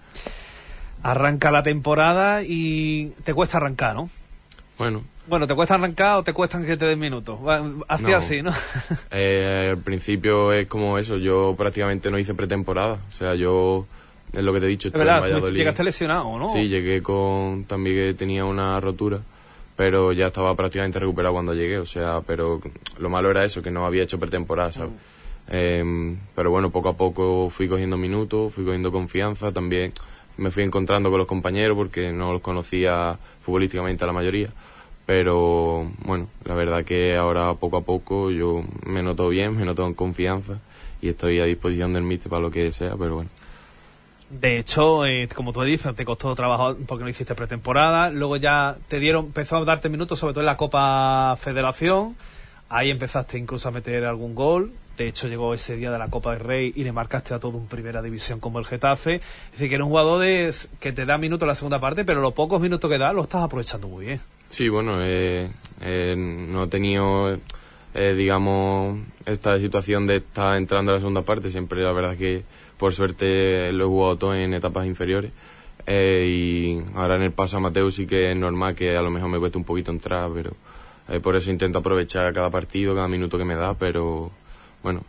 Arranca la temporada y te cuesta arrancar, ¿no? Bueno, ¿te cuesta arrancar o te cuestan que te den minutos? Así, ¿no? Al principio es como eso, yo prácticamente no hice pretemporada, o sea, yo... Es lo que te he dicho. Es verdad, tú llegaste lesionado, ¿no? Sí, llegué también que tenía una rotura, pero ya estaba prácticamente recuperado cuando llegué, o sea, pero lo malo era eso, que no había hecho pretemporada, ¿sabes? Pero bueno, poco a poco fui cogiendo minutos, fui cogiendo confianza, también me fui encontrando con los compañeros porque no los conocía futbolísticamente a la mayoría, pero bueno, la verdad que ahora poco a poco yo me noto bien, me noto en confianza y estoy a disposición del míster para lo que sea, pero bueno. De hecho, como tú dices, te costó trabajo porque no hiciste pretemporada, luego ya empezó a darte minutos, sobre todo en la Copa Federación, ahí empezaste incluso a meter algún gol, de hecho llegó ese día de la Copa del Rey y le marcaste a todo un primera división como el Getafe, es decir, que eres un jugador que te da minutos en la segunda parte, pero los pocos minutos que da los estás aprovechando muy bien. Sí, bueno, no he tenido, digamos, esta situación de estar entrando en la segunda parte, siempre la verdad que por suerte lo he jugado todo en etapas inferiores y ahora en el paso amateur sí que es normal que a lo mejor me cueste un poquito entrar, pero por eso intento aprovechar cada partido, cada minuto que me da, pero bueno,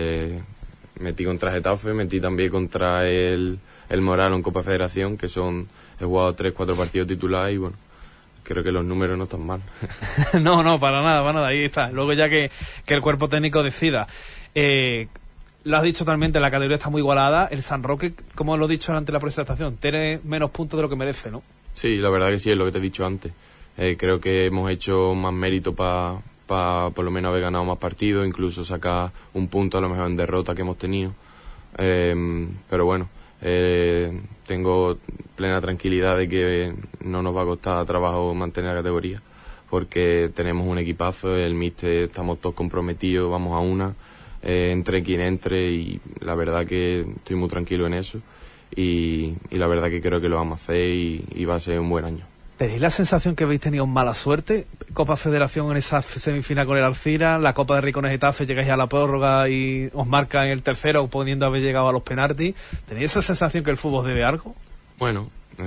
metí contra Getafe, metí también contra el Morano en Copa Federación, que he jugado 3-4 partidos titulares y bueno, creo que los números no están mal. No, para nada, ahí está. Luego ya que el cuerpo técnico decida. Lo has dicho totalmente, la categoría está muy igualada. El San Roque, como lo he dicho antes de la presentación, tiene menos puntos de lo que merece, ¿no? Sí, la verdad que sí, es lo que te he dicho antes. Creo que hemos hecho más mérito para por lo menos haber ganado más partidos, incluso sacar un punto a lo mejor en derrota que hemos tenido. Pero bueno, tengo plena tranquilidad de que no nos va a costar trabajo mantener la categoría, porque tenemos un equipazo, el míster, estamos todos comprometidos, vamos a una. Entre quien entre y la verdad que estoy muy tranquilo en eso y la verdad que creo que lo vamos a hacer y va a ser un buen año. ¿Tenéis la sensación que habéis tenido mala suerte? Copa Federación en esa semifinal con el Alcira, la Copa de Rey con el Getafe, llegáis a la prórroga y os marcan el tercero poniendo haber llegado a los penaltis. ¿Tenéis esa sensación que el fútbol debe algo? Bueno,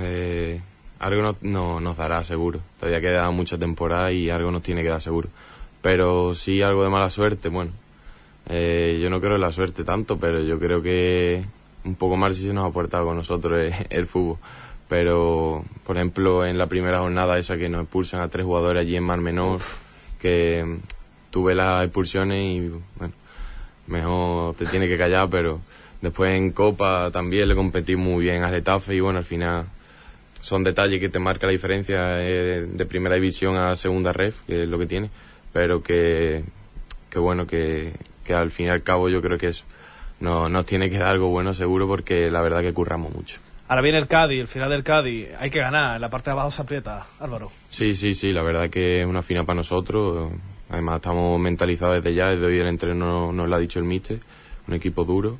algo nos dará seguro, todavía queda mucha temporada y algo nos tiene que dar seguro, pero sí algo de mala suerte, bueno. Yo no creo en la suerte tanto, pero yo creo que un poco mal sí se nos ha portado con nosotros el fútbol. Pero, por ejemplo, en la primera jornada esa que nos expulsan a 3 jugadores allí en Mar Menor, que tuve las expulsiones y, bueno, mejor te tiene que callar, pero después en Copa también le competí muy bien al Getafe y, bueno, al final son detalles que te marcan la diferencia de primera división a segunda ref, que es lo que tiene, pero que bueno, que al fin y al cabo yo creo que eso nos tiene que dar algo bueno seguro, porque la verdad que curramos mucho. Ahora viene el Cádiz, el final del Cádiz, hay que ganar, en la parte de abajo se aprieta, Álvaro. Sí, la verdad que es una final para nosotros, además estamos mentalizados desde ya, desde hoy el entreno nos lo ha dicho el míster, un equipo duro,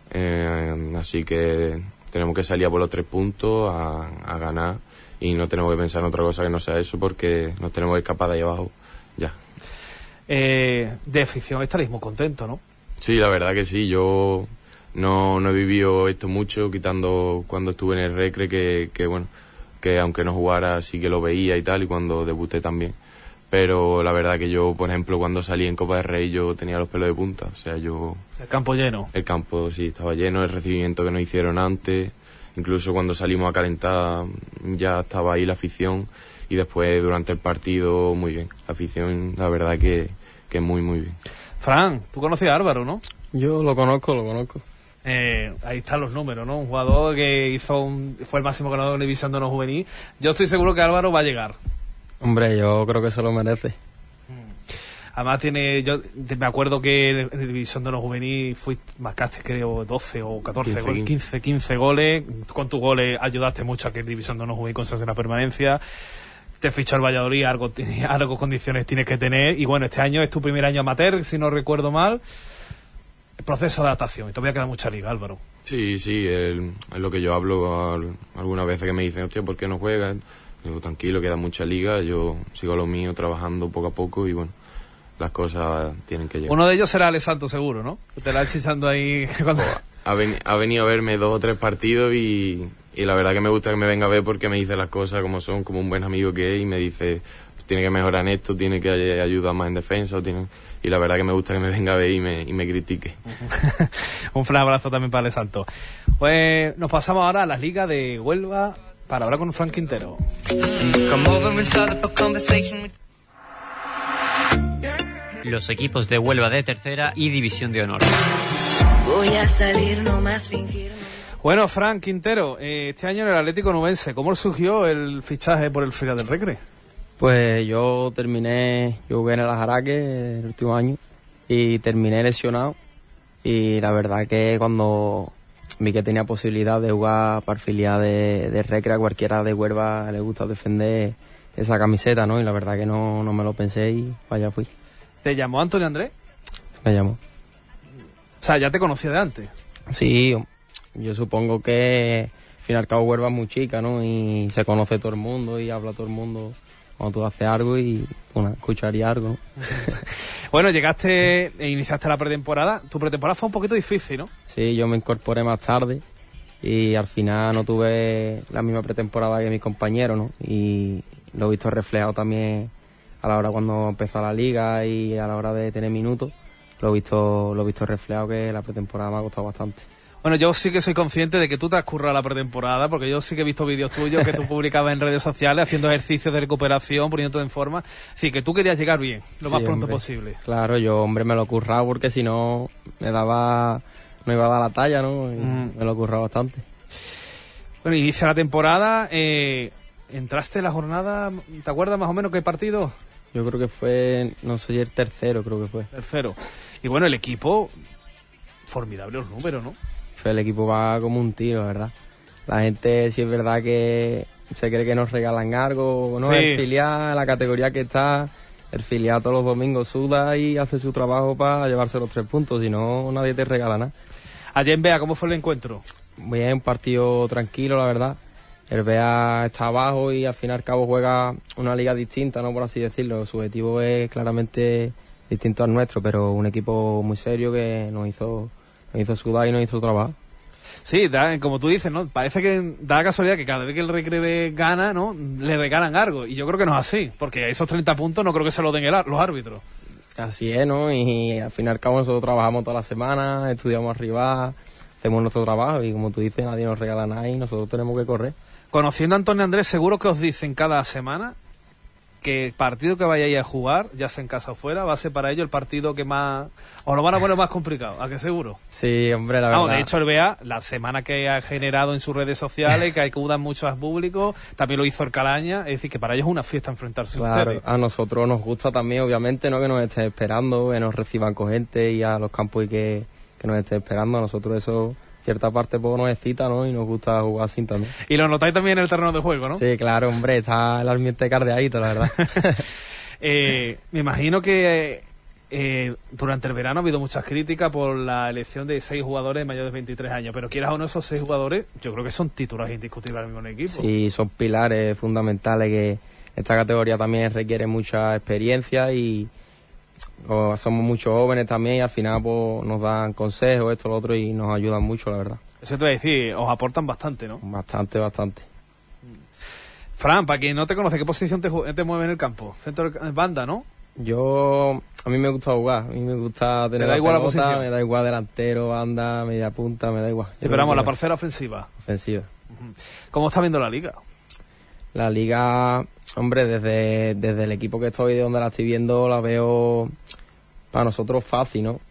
así que tenemos que salir a por los 3 puntos, a ganar, y no tenemos que pensar en otra cosa que no sea eso, porque nos tenemos que escapar de ahí abajo, ya. De afición estaréis muy contentos, ¿no? Sí, la verdad que sí, yo no he vivido esto mucho, quitando cuando estuve en el Recre, que bueno, que aunque no jugara sí que lo veía y tal, y cuando debuté también, pero la verdad que yo, por ejemplo, cuando salí en Copa del Rey yo tenía los pelos de punta, o sea, ¿El campo lleno? El campo sí, estaba lleno, el recibimiento que nos hicieron antes, incluso cuando salimos a calentar ya estaba ahí la afición, y después durante el partido muy bien, la afición la verdad que muy bien. Fran, tú conoces a Álvaro, ¿no? Yo lo conozco. Ahí están los números, ¿no? Un jugador que fue el máximo ganador de la División de Honor Juvenil. Yo estoy seguro que Álvaro va a llegar. Hombre, yo creo que se lo merece. Además yo me acuerdo que en la División de Honor Juvenil marcaste creo 12 o 14 goles, 15 goles. Con tus goles ayudaste mucho a que la División de Honor Juvenil consiguiese la permanencia. Te fichó el Valladolid, algo condiciones tienes que tener. Y bueno, este año es tu primer año amateur, si no recuerdo mal. El proceso de adaptación. Y todavía queda mucha liga, Álvaro. Sí, es lo que yo hablo algunas veces que me dicen, hostia, ¿por qué no juegas? Digo, tranquilo, queda mucha liga, yo sigo a lo mío trabajando poco a poco y bueno, las cosas tienen que llegar. Uno de ellos será Ale Santos, seguro, ¿no? Te la hechizando ahí. Ha venido a verme 2 o 3 partidos y la verdad que me gusta que me venga a ver porque me dice las cosas como son, como un buen amigo que es, y me dice, tiene que mejorar en esto, tiene que ayudar más en defensa, y la verdad que me gusta que me venga a ver y me critique. Un fuerte abrazo también para Ale Santos. Pues nos pasamos ahora a las ligas de Huelva para hablar con Fran Quintero. Los equipos de Huelva de Tercera y División de Honor. Voy a salir, no más fingir. Bueno, Fran Quintero, este año en el Atlético Nubense, ¿cómo surgió el fichaje por el Filial del Recre? Pues yo jugué en el Ajaraque el último año y terminé lesionado, y la verdad que cuando vi que tenía posibilidad de jugar para el filial de Recre, a cualquiera de Huelva le gusta defender esa camiseta, ¿no? Y la verdad que no me lo pensé y vaya fui. ¿Te llamó Antonio Andrés? Me llamó. O sea, ya te conocía de antes. Sí, yo supongo que al fin y al cabo Huelva es muy chica, ¿no? Y se conoce todo el mundo y habla todo el mundo cuando tú haces algo y bueno, escucharía algo. Bueno, llegaste e iniciaste la pretemporada. Tu pretemporada fue un poquito difícil, ¿no? Sí, yo me incorporé más tarde y al final no tuve la misma pretemporada que mis compañeros, ¿no? Y lo he visto reflejado también a la hora cuando empezó la liga y a la hora de tener minutos. Lo he visto reflejado que la pretemporada me ha costado bastante. Bueno, yo sí que soy consciente de que tú te has currado la pretemporada, porque yo sí que he visto vídeos tuyos que tú publicabas en redes sociales haciendo ejercicios de recuperación, poniéndote en forma. Sí, que tú querías llegar bien, lo más pronto posible. Claro, yo, me lo he currado porque si no no iba a dar la talla, ¿no? Y me lo he currado bastante. Bueno, inicia la temporada, entraste en la jornada, ¿te acuerdas más o menos qué partido? Yo creo que fue, no sé, el tercero creo que fue. Tercero. Y bueno, el equipo, formidable los números, ¿no? El equipo va como un tiro, ¿verdad? La gente, sí es verdad que se cree que nos regalan algo, ¿no? Sí. El filial, la categoría que está, el filial todos los domingos suda y hace su trabajo para llevarse los 3 puntos, si no, nadie te regala nada. Ayer en Bea, ¿cómo fue el encuentro? Bien, un partido tranquilo, la verdad. El Bea está abajo y al fin y al cabo juega una liga distinta, ¿no? Por así decirlo. Su objetivo es claramente distinto al nuestro, pero un equipo muy serio que nos hizo sudar y nos hizo trabajar. Sí, como tú dices, ¿no? Parece que da la casualidad que cada vez que el Recre gana, ¿no? Le regalan algo. Y yo creo que no es así, porque esos 30 puntos no creo que se los den los árbitros. Así es, ¿no? Y al fin y al cabo nosotros trabajamos toda la semana, estudiamos arriba, hacemos nuestro trabajo y como tú dices, nadie nos regala nada y nosotros tenemos que correr. Conociendo a Antonio Andrés, seguro que os dicen cada semana que el partido que vayáis a jugar, ya sea en casa o fuera, va a ser para ellos el partido que más... os lo van a poner más complicado, ¿a qué seguro? Sí, hombre, la verdad. De hecho, el BEA, la semana que ha generado en sus redes sociales, que ayudan mucho al público, también lo hizo el Calaña, es decir, que para ellos es una fiesta enfrentarse a ustedes. A nosotros nos gusta también, obviamente, ¿no? Que nos estén esperando, que nos reciban con gente y a los campos y que nos estén esperando. A nosotros eso... cierta parte pues nos excita, ¿no? Y nos gusta jugar así también. Y lo notáis también en el terreno de juego, ¿no? Sí, claro, hombre, está el ambiente cardeadito, la verdad. Me imagino que durante el verano ha habido muchas críticas por la elección de 6 jugadores mayores de 23 años, pero quieras o no, esos 6 jugadores, yo creo que son titulares indiscutibles en el equipo. Sí, son pilares fundamentales que esta categoría también requiere mucha experiencia y somos muchos jóvenes también y al final pues nos dan consejos, esto, lo otro y nos ayudan mucho, la verdad. Eso te voy a decir, os aportan bastante, ¿no? Bastante. Fran, para quien no te conoce, ¿qué posición te mueve en el campo? Centro de banda, ¿no? A mí me gusta jugar, a mí me gusta tener la pelota, me da igual delantero, banda, media punta, me da igual. Sí, pero vamos, la parcela ofensiva. Ofensiva. ¿Cómo está viendo la liga? La liga, hombre, desde el equipo que estoy, de donde la estoy viendo, la veo para nosotros fácil, ¿no?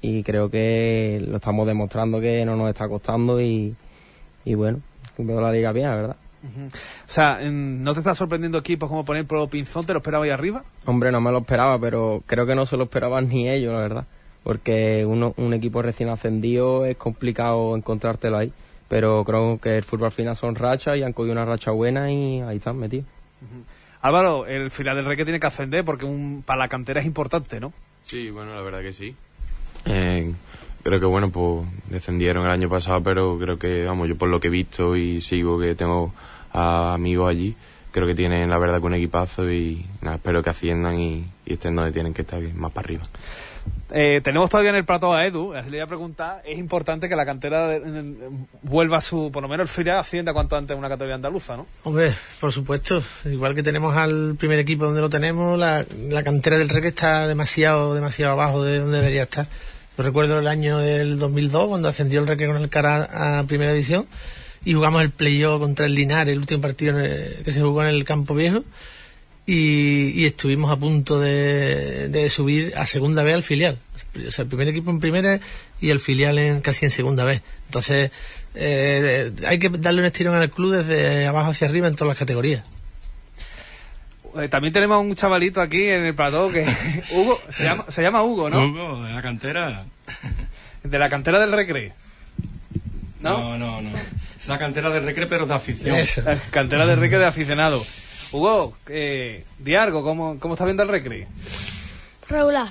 y creo que lo estamos demostrando que no nos está costando y bueno, veo la liga bien, la verdad. O sea, ¿no te está sorprendiendo equipos como por ejemplo Pinzón? ¿Te lo esperabas ahí arriba? Hombre, no me lo esperaba, pero creo que no se lo esperaban ni ellos, la verdad. Porque un equipo recién ascendido es complicado encontrártelo ahí. Pero creo que el fútbol al final son rachas y han cogido una racha buena y ahí están metidos. Álvaro, el Filial del Reque tiene que ascender porque para la cantera es importante, ¿no? Sí, bueno, la verdad que sí. Creo que bueno, pues descendieron el año pasado, pero creo que, vamos, yo por lo que he visto y sigo, que tengo a amigos allí, creo que tienen la verdad que un equipazo y nada, espero que asciendan y estén donde tienen que estar, bien, más para arriba. Tenemos todavía en el plato a Edu, le voy a preguntar, es importante que la cantera vuelva a por lo menos el Filial ascienda cuanto antes a una categoría andaluza, ¿no? Hombre, por supuesto, igual que tenemos al primer equipo donde lo tenemos, la cantera del Reque está demasiado abajo de donde debería estar. Yo recuerdo el año del 2002, cuando ascendió el Reque con el Cara a Primera División, y jugamos el playoff contra el Linares, el último partido que se jugó en el Campo Viejo, y estuvimos a punto de subir a segunda vez al filial. O sea, el primer equipo en primera y el filial casi en segunda vez. Entonces, hay que darle un estirón al club desde abajo hacia arriba en todas las categorías. También tenemos a un chavalito aquí en el plató que Hugo, se llama Hugo, ¿no? Hugo, de la cantera. De la cantera del Recre. ¿No? No. La cantera del Recre, pero de afición. Eso. La cantera del Recre de aficionado. Hugo, di algo, ¿cómo estás viendo el Recre? Regular.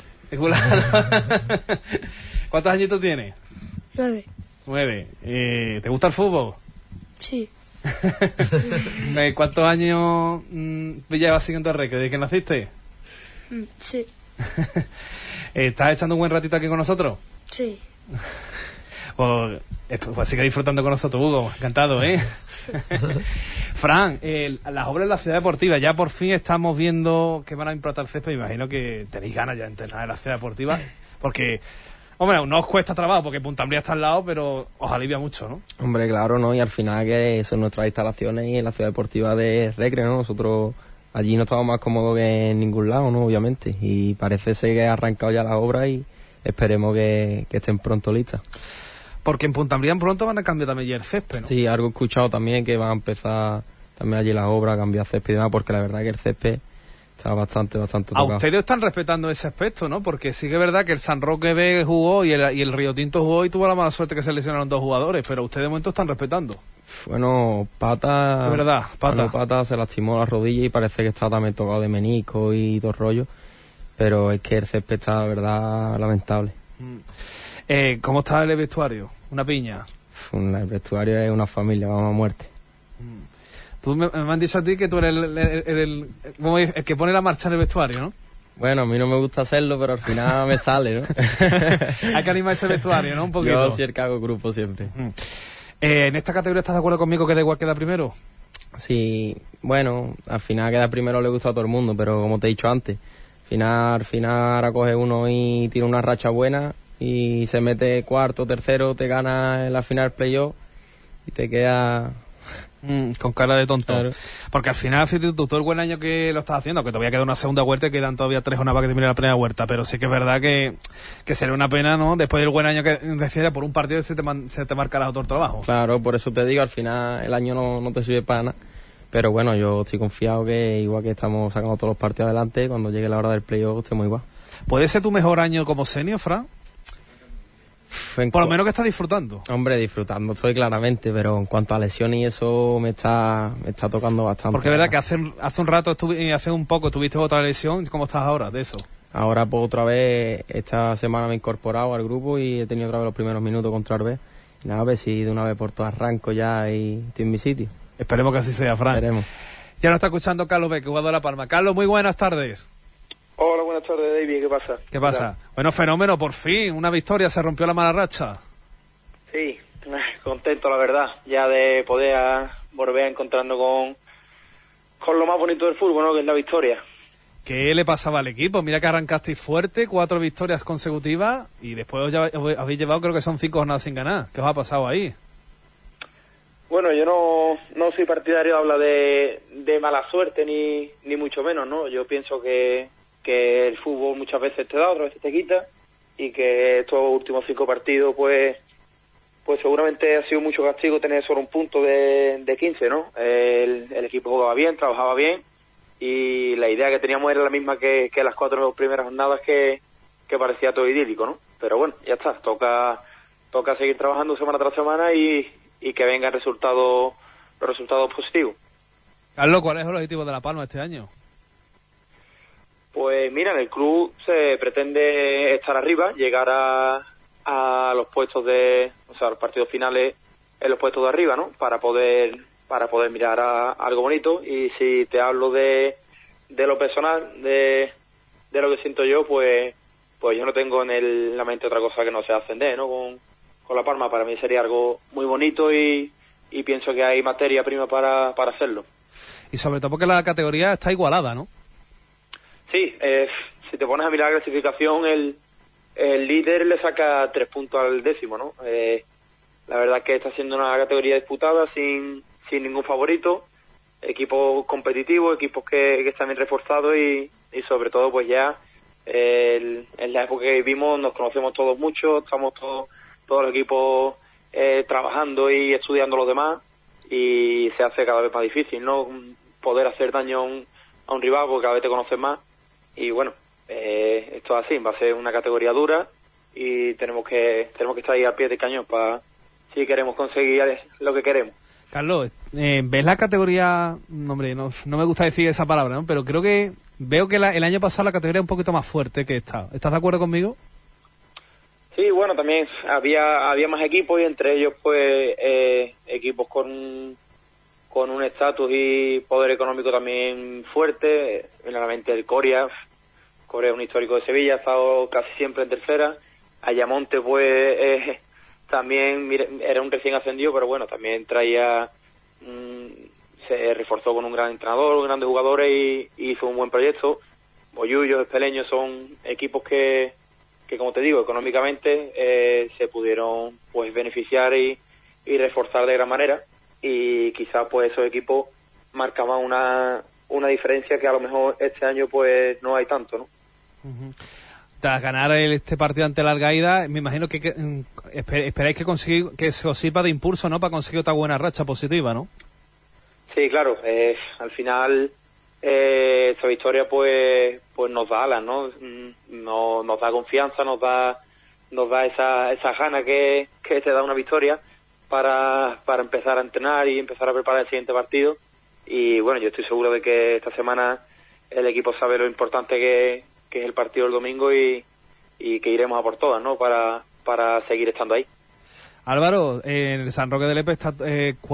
¿Cuántos añitos tienes? 9. ¿Te gusta el fútbol? Sí. ¿Cuántos años llevas siguiendo el Recre? ¿Desde que naciste? Sí. ¿Estás echando un buen ratito aquí con nosotros? Sí. Pues sigue disfrutando con nosotros, Hugo. Encantado, ¿eh? Fran, las obras en la ciudad deportiva, ya por fin estamos viendo que van a implantar el césped. Me imagino que tenéis ganas ya de entrenar en la ciudad deportiva, porque, hombre, no os cuesta trabajo, porque Punta Umbría está al lado, pero os alivia mucho, ¿no? Hombre, claro, ¿no? Y al final que son nuestras instalaciones y en la ciudad deportiva de Recre, ¿no? Nosotros allí no estamos más cómodos que en ningún lado, ¿no? Obviamente. Y parece ser que ha arrancado ya las obras y esperemos que estén pronto listas. Porque en Punta Umbría pronto van a cambiar también ya el césped, ¿no? Sí, algo he escuchado también que van a empezar también allí las obras, a cambiar césped y demás, porque la verdad que el césped está bastante tocado. A ustedes están respetando ese aspecto, ¿no? Porque sí que es verdad que el San Roque B jugó y el Río Tinto jugó y tuvo la mala suerte que se lesionaron 2 jugadores, pero ustedes de momento están respetando. Bueno, Pata... Es verdad, Pata se lastimó la rodilla y parece que está también tocado de menisco y todo rollo, pero es que el césped está, la verdad, lamentable. ¿Cómo está el vestuario? ¿Una piña? El vestuario es una familia, vamos a muerte. Tú me han dicho a ti que tú eres el que pone la marcha en el vestuario, ¿no? Bueno, a mí no me gusta hacerlo, pero al final me sale, ¿no? Hay que animar ese vestuario, ¿no? Un poquito. Yo sí el que hago grupo siempre. ¿En esta categoría estás de acuerdo conmigo que da igual queda primero? Sí, bueno, al final queda primero le gusta a todo el mundo, pero como te he dicho antes, al final ahora coge uno y tiene una racha buena y se mete cuarto, tercero, te gana en la final playoff y te queda... con cara de tonto. Claro. Porque al final, fíjate tú, todo el buen año que lo estás haciendo, que todavía queda una segunda vuelta y quedan todavía 3 jornadas para que termine la primera vuelta, pero sí que es verdad que sería una pena, ¿no? Después del buen año que decías, por un partido se te marcará otro trabajo. Claro, por eso te digo, al final el año no te sirve para nada, pero bueno, yo estoy confiado que igual que estamos sacando todos los partidos adelante, cuando llegue la hora del playoff estemos igual. ¿Puede ser tu mejor año como senior, Fran? Por lo menos que estás disfrutando. Hombre, disfrutando estoy claramente, pero en cuanto a lesiones y eso me está tocando bastante. Porque es verdad que hace un rato, hace un poco tuviste otra lesión. ¿Cómo estás ahora de eso? Ahora pues otra vez, esta semana me he incorporado al grupo y he tenido otra vez los primeros minutos contra Arbés. Y nada, a ver si de una vez por todas arranco ya y estoy en mi sitio. Esperemos que así sea, Fran. Esperemos. Ya nos está escuchando Carlos Beck, jugador de La Palma. Carlos, muy buenas tardes. Hola, buenas tardes, David. ¿Qué pasa? ¿Qué pasa? Bueno, fenómeno, por fin, una victoria, se rompió la mala racha. Sí, contento, la verdad, ya de poder volver encontrando con lo más bonito del fútbol, ¿no? Que es la victoria. ¿Qué le pasaba al equipo? Mira que arrancasteis fuerte, 4 victorias consecutivas y después os habéis llevado, creo que son 5 jornadas sin ganar. ¿Qué os ha pasado ahí? Bueno, yo no soy partidario de hablar de mala suerte ni mucho menos, ¿no? Yo pienso que el fútbol muchas veces te da, otras veces te quita y que estos últimos 5 partidos pues seguramente ha sido mucho castigo tener solo un punto de 15, ¿no? El equipo jugaba bien, trabajaba bien, y la idea que teníamos era la misma que las 4 primeras jornadas, que parecía todo idílico, ¿no? Pero bueno, ya está, toca seguir trabajando semana tras semana y que vengan los resultados positivos. Carlos, ¿cuál es el objetivo de La Palma este año? Pues mira, en el club se pretende estar arriba, llegar a los puestos los partidos finales en los puestos de arriba, ¿no? Para poder mirar a algo bonito. Y si te hablo de lo personal, de lo que siento yo, pues yo no tengo en la mente otra cosa que no sea ascender, ¿no? Con La Palma para mí sería algo muy bonito y pienso que hay materia prima para hacerlo. Y sobre todo porque la categoría está igualada, ¿no? Sí, si te pones a mirar la clasificación, el líder le saca 3 puntos al 10º, ¿no? La verdad es que está siendo una categoría disputada sin ningún favorito, equipos competitivos, equipos que están bien reforzados y sobre todo pues ya en la época que vivimos nos conocemos todos mucho, estamos todos los equipos trabajando y estudiando los demás, y se hace cada vez más difícil, ¿no? Poder hacer daño a un rival porque cada vez te conoces más. Y bueno, esto es así, va a ser una categoría dura y tenemos que estar ahí al pie del cañón para si queremos conseguir lo que queremos. Carlos, ¿ves la categoría? No, hombre, no me gusta decir esa palabra, ¿no? Pero veo que el año pasado la categoría es un poquito más fuerte que esta. ¿Estás de acuerdo conmigo? Sí, bueno, también había más equipos y entre ellos pues equipos con un estatus y poder económico también fuerte. Generalmente el Coria es un histórico de Sevilla, ha estado casi siempre en tercera. Ayamonte pues también era un recién ascendido, pero bueno, también se reforzó con un gran entrenador, grandes jugadores y hizo un buen proyecto. Bollullos, Espeleños son equipos que como te digo, económicamente se pudieron pues beneficiar y reforzar de gran manera, y quizás pues esos equipos marcaban una diferencia que a lo mejor este año pues no hay tanto, ¿no? Uh-huh. Tras ganar este partido ante la Algaida, me imagino que esperáis que se os sirva de impulso, ¿no? Para conseguir otra buena racha positiva, ¿no? Sí, claro. Al final esta victoria pues nos da alas, ¿no? Nos da confianza, nos da esa gana que te da una victoria para empezar a entrenar y empezar a preparar el siguiente partido. Y bueno, yo estoy seguro de que esta semana el equipo sabe lo importante que es el partido del domingo y que iremos a por todas, ¿no? Para seguir estando ahí. Álvaro, en el San Roque de Lepe está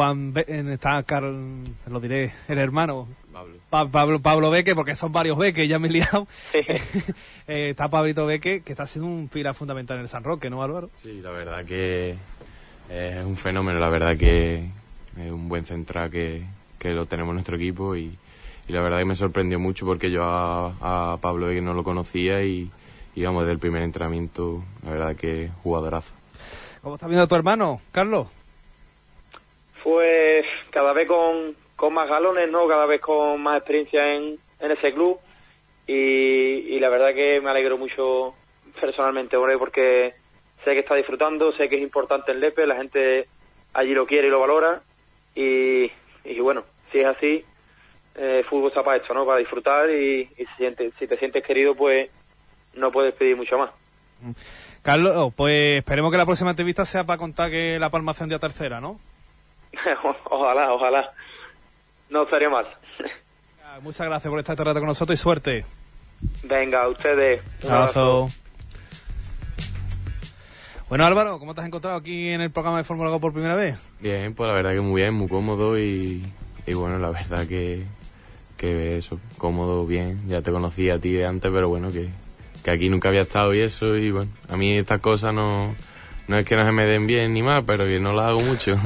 lo diré, el hermano Pablo Beque, porque son varios Beque, ya me he liado. Sí. Está Pablito Beque, que está siendo un pilar fundamental en el San Roque, ¿no, Álvaro? Sí, la verdad que es un fenómeno, la verdad que es un buen central que lo tenemos en nuestro equipo y la verdad que me sorprendió mucho porque yo a Pablo Beque no lo conocía y vamos, desde el primer entrenamiento, la verdad que jugadorazo. ¿Cómo está viendo a tu hermano, Carlos? Pues cada vez con más galones, ¿no? Cada vez con más experiencia en ese club y la verdad que me alegro mucho personalmente, porque sé que está disfrutando, sé que es importante en Lepe, la gente allí lo quiere y lo valora y bueno, si es así, fútbol está para esto, ¿no? Para disfrutar y si te sientes querido, pues no puedes pedir mucho más. Carlos, pues esperemos que la próxima entrevista sea para contar que La Palma ascendió a tercera, ¿no? Ojalá. No estaría mal. Muchas gracias por estar este rato con nosotros y suerte. Venga, a ustedes. Un abrazo. Bueno, Álvaro, ¿cómo te has encontrado aquí en el programa de Fórmula Go por primera vez? Bien, pues la verdad que muy bien, muy cómodo y bueno, la verdad que eso, cómodo, bien. Ya te conocía a ti de antes, pero bueno, que aquí nunca había estado y eso, y bueno, a mí estas cosas no no es que no se me den bien ni mal, pero que no la hago mucho.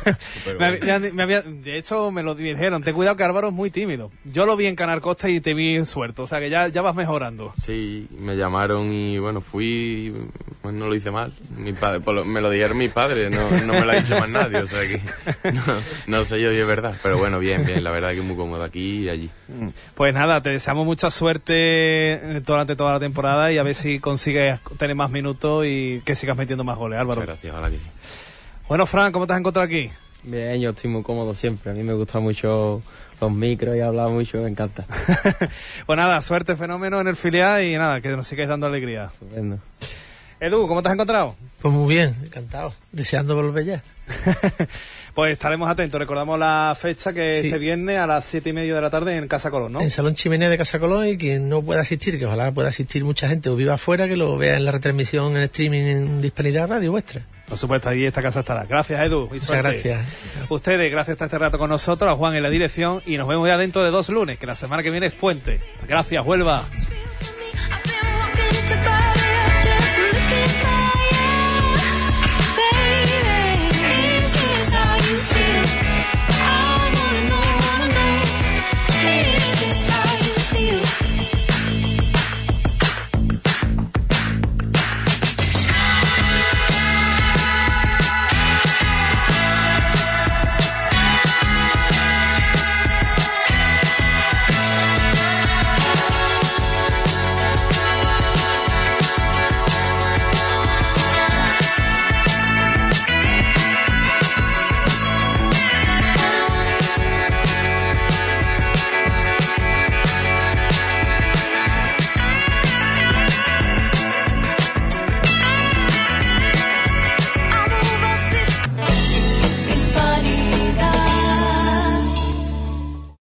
De hecho, me lo dijeron, ten cuidado que Álvaro es muy tímido. Yo lo vi en Canal Costa y te vi suelto, o sea que ya vas mejorando. Sí, me llamaron y bueno, fui, pues no lo hice mal. Mi padre, me lo dijeron mis padres, no me lo ha dicho más nadie, o sea que no sé yo si es verdad. Pero bueno, bien, la verdad que es muy cómodo aquí y allí. Pues nada, te deseamos mucha suerte durante toda la temporada y a ver si consigues tener más minutos y que sigas metiendo más goles, Álvaro. Muchas gracias, ojalá que sí. Bueno, Fran, ¿cómo te has encontrado aquí? Bien, yo estoy muy cómodo siempre. A mí me gustan mucho los micros y hablar mucho, me encanta. Pues nada, suerte, fenómeno en el filial y nada, que nos sigáis dando alegría. Estupendo. Edu, ¿cómo te has encontrado? Pues muy bien, encantado, deseando volver ya. Pues estaremos atentos, recordamos la fecha que Sí. este viernes a las 7:30 de la tarde en Casa Colón, ¿no? En Salón Chimenea de Casa Colón, y quien no pueda asistir, que ojalá pueda asistir mucha gente o viva afuera, que lo vea en la retransmisión en streaming en Hispanidad Radio vuestra. Por supuesto, ahí esta casa estará. Gracias, Edu. Y Muchas suerte. gracias. Ustedes, gracias por este rato con nosotros, a Juan en la dirección, y nos vemos ya dentro de 2 lunes, que la semana que viene es puente. Gracias, Huelva.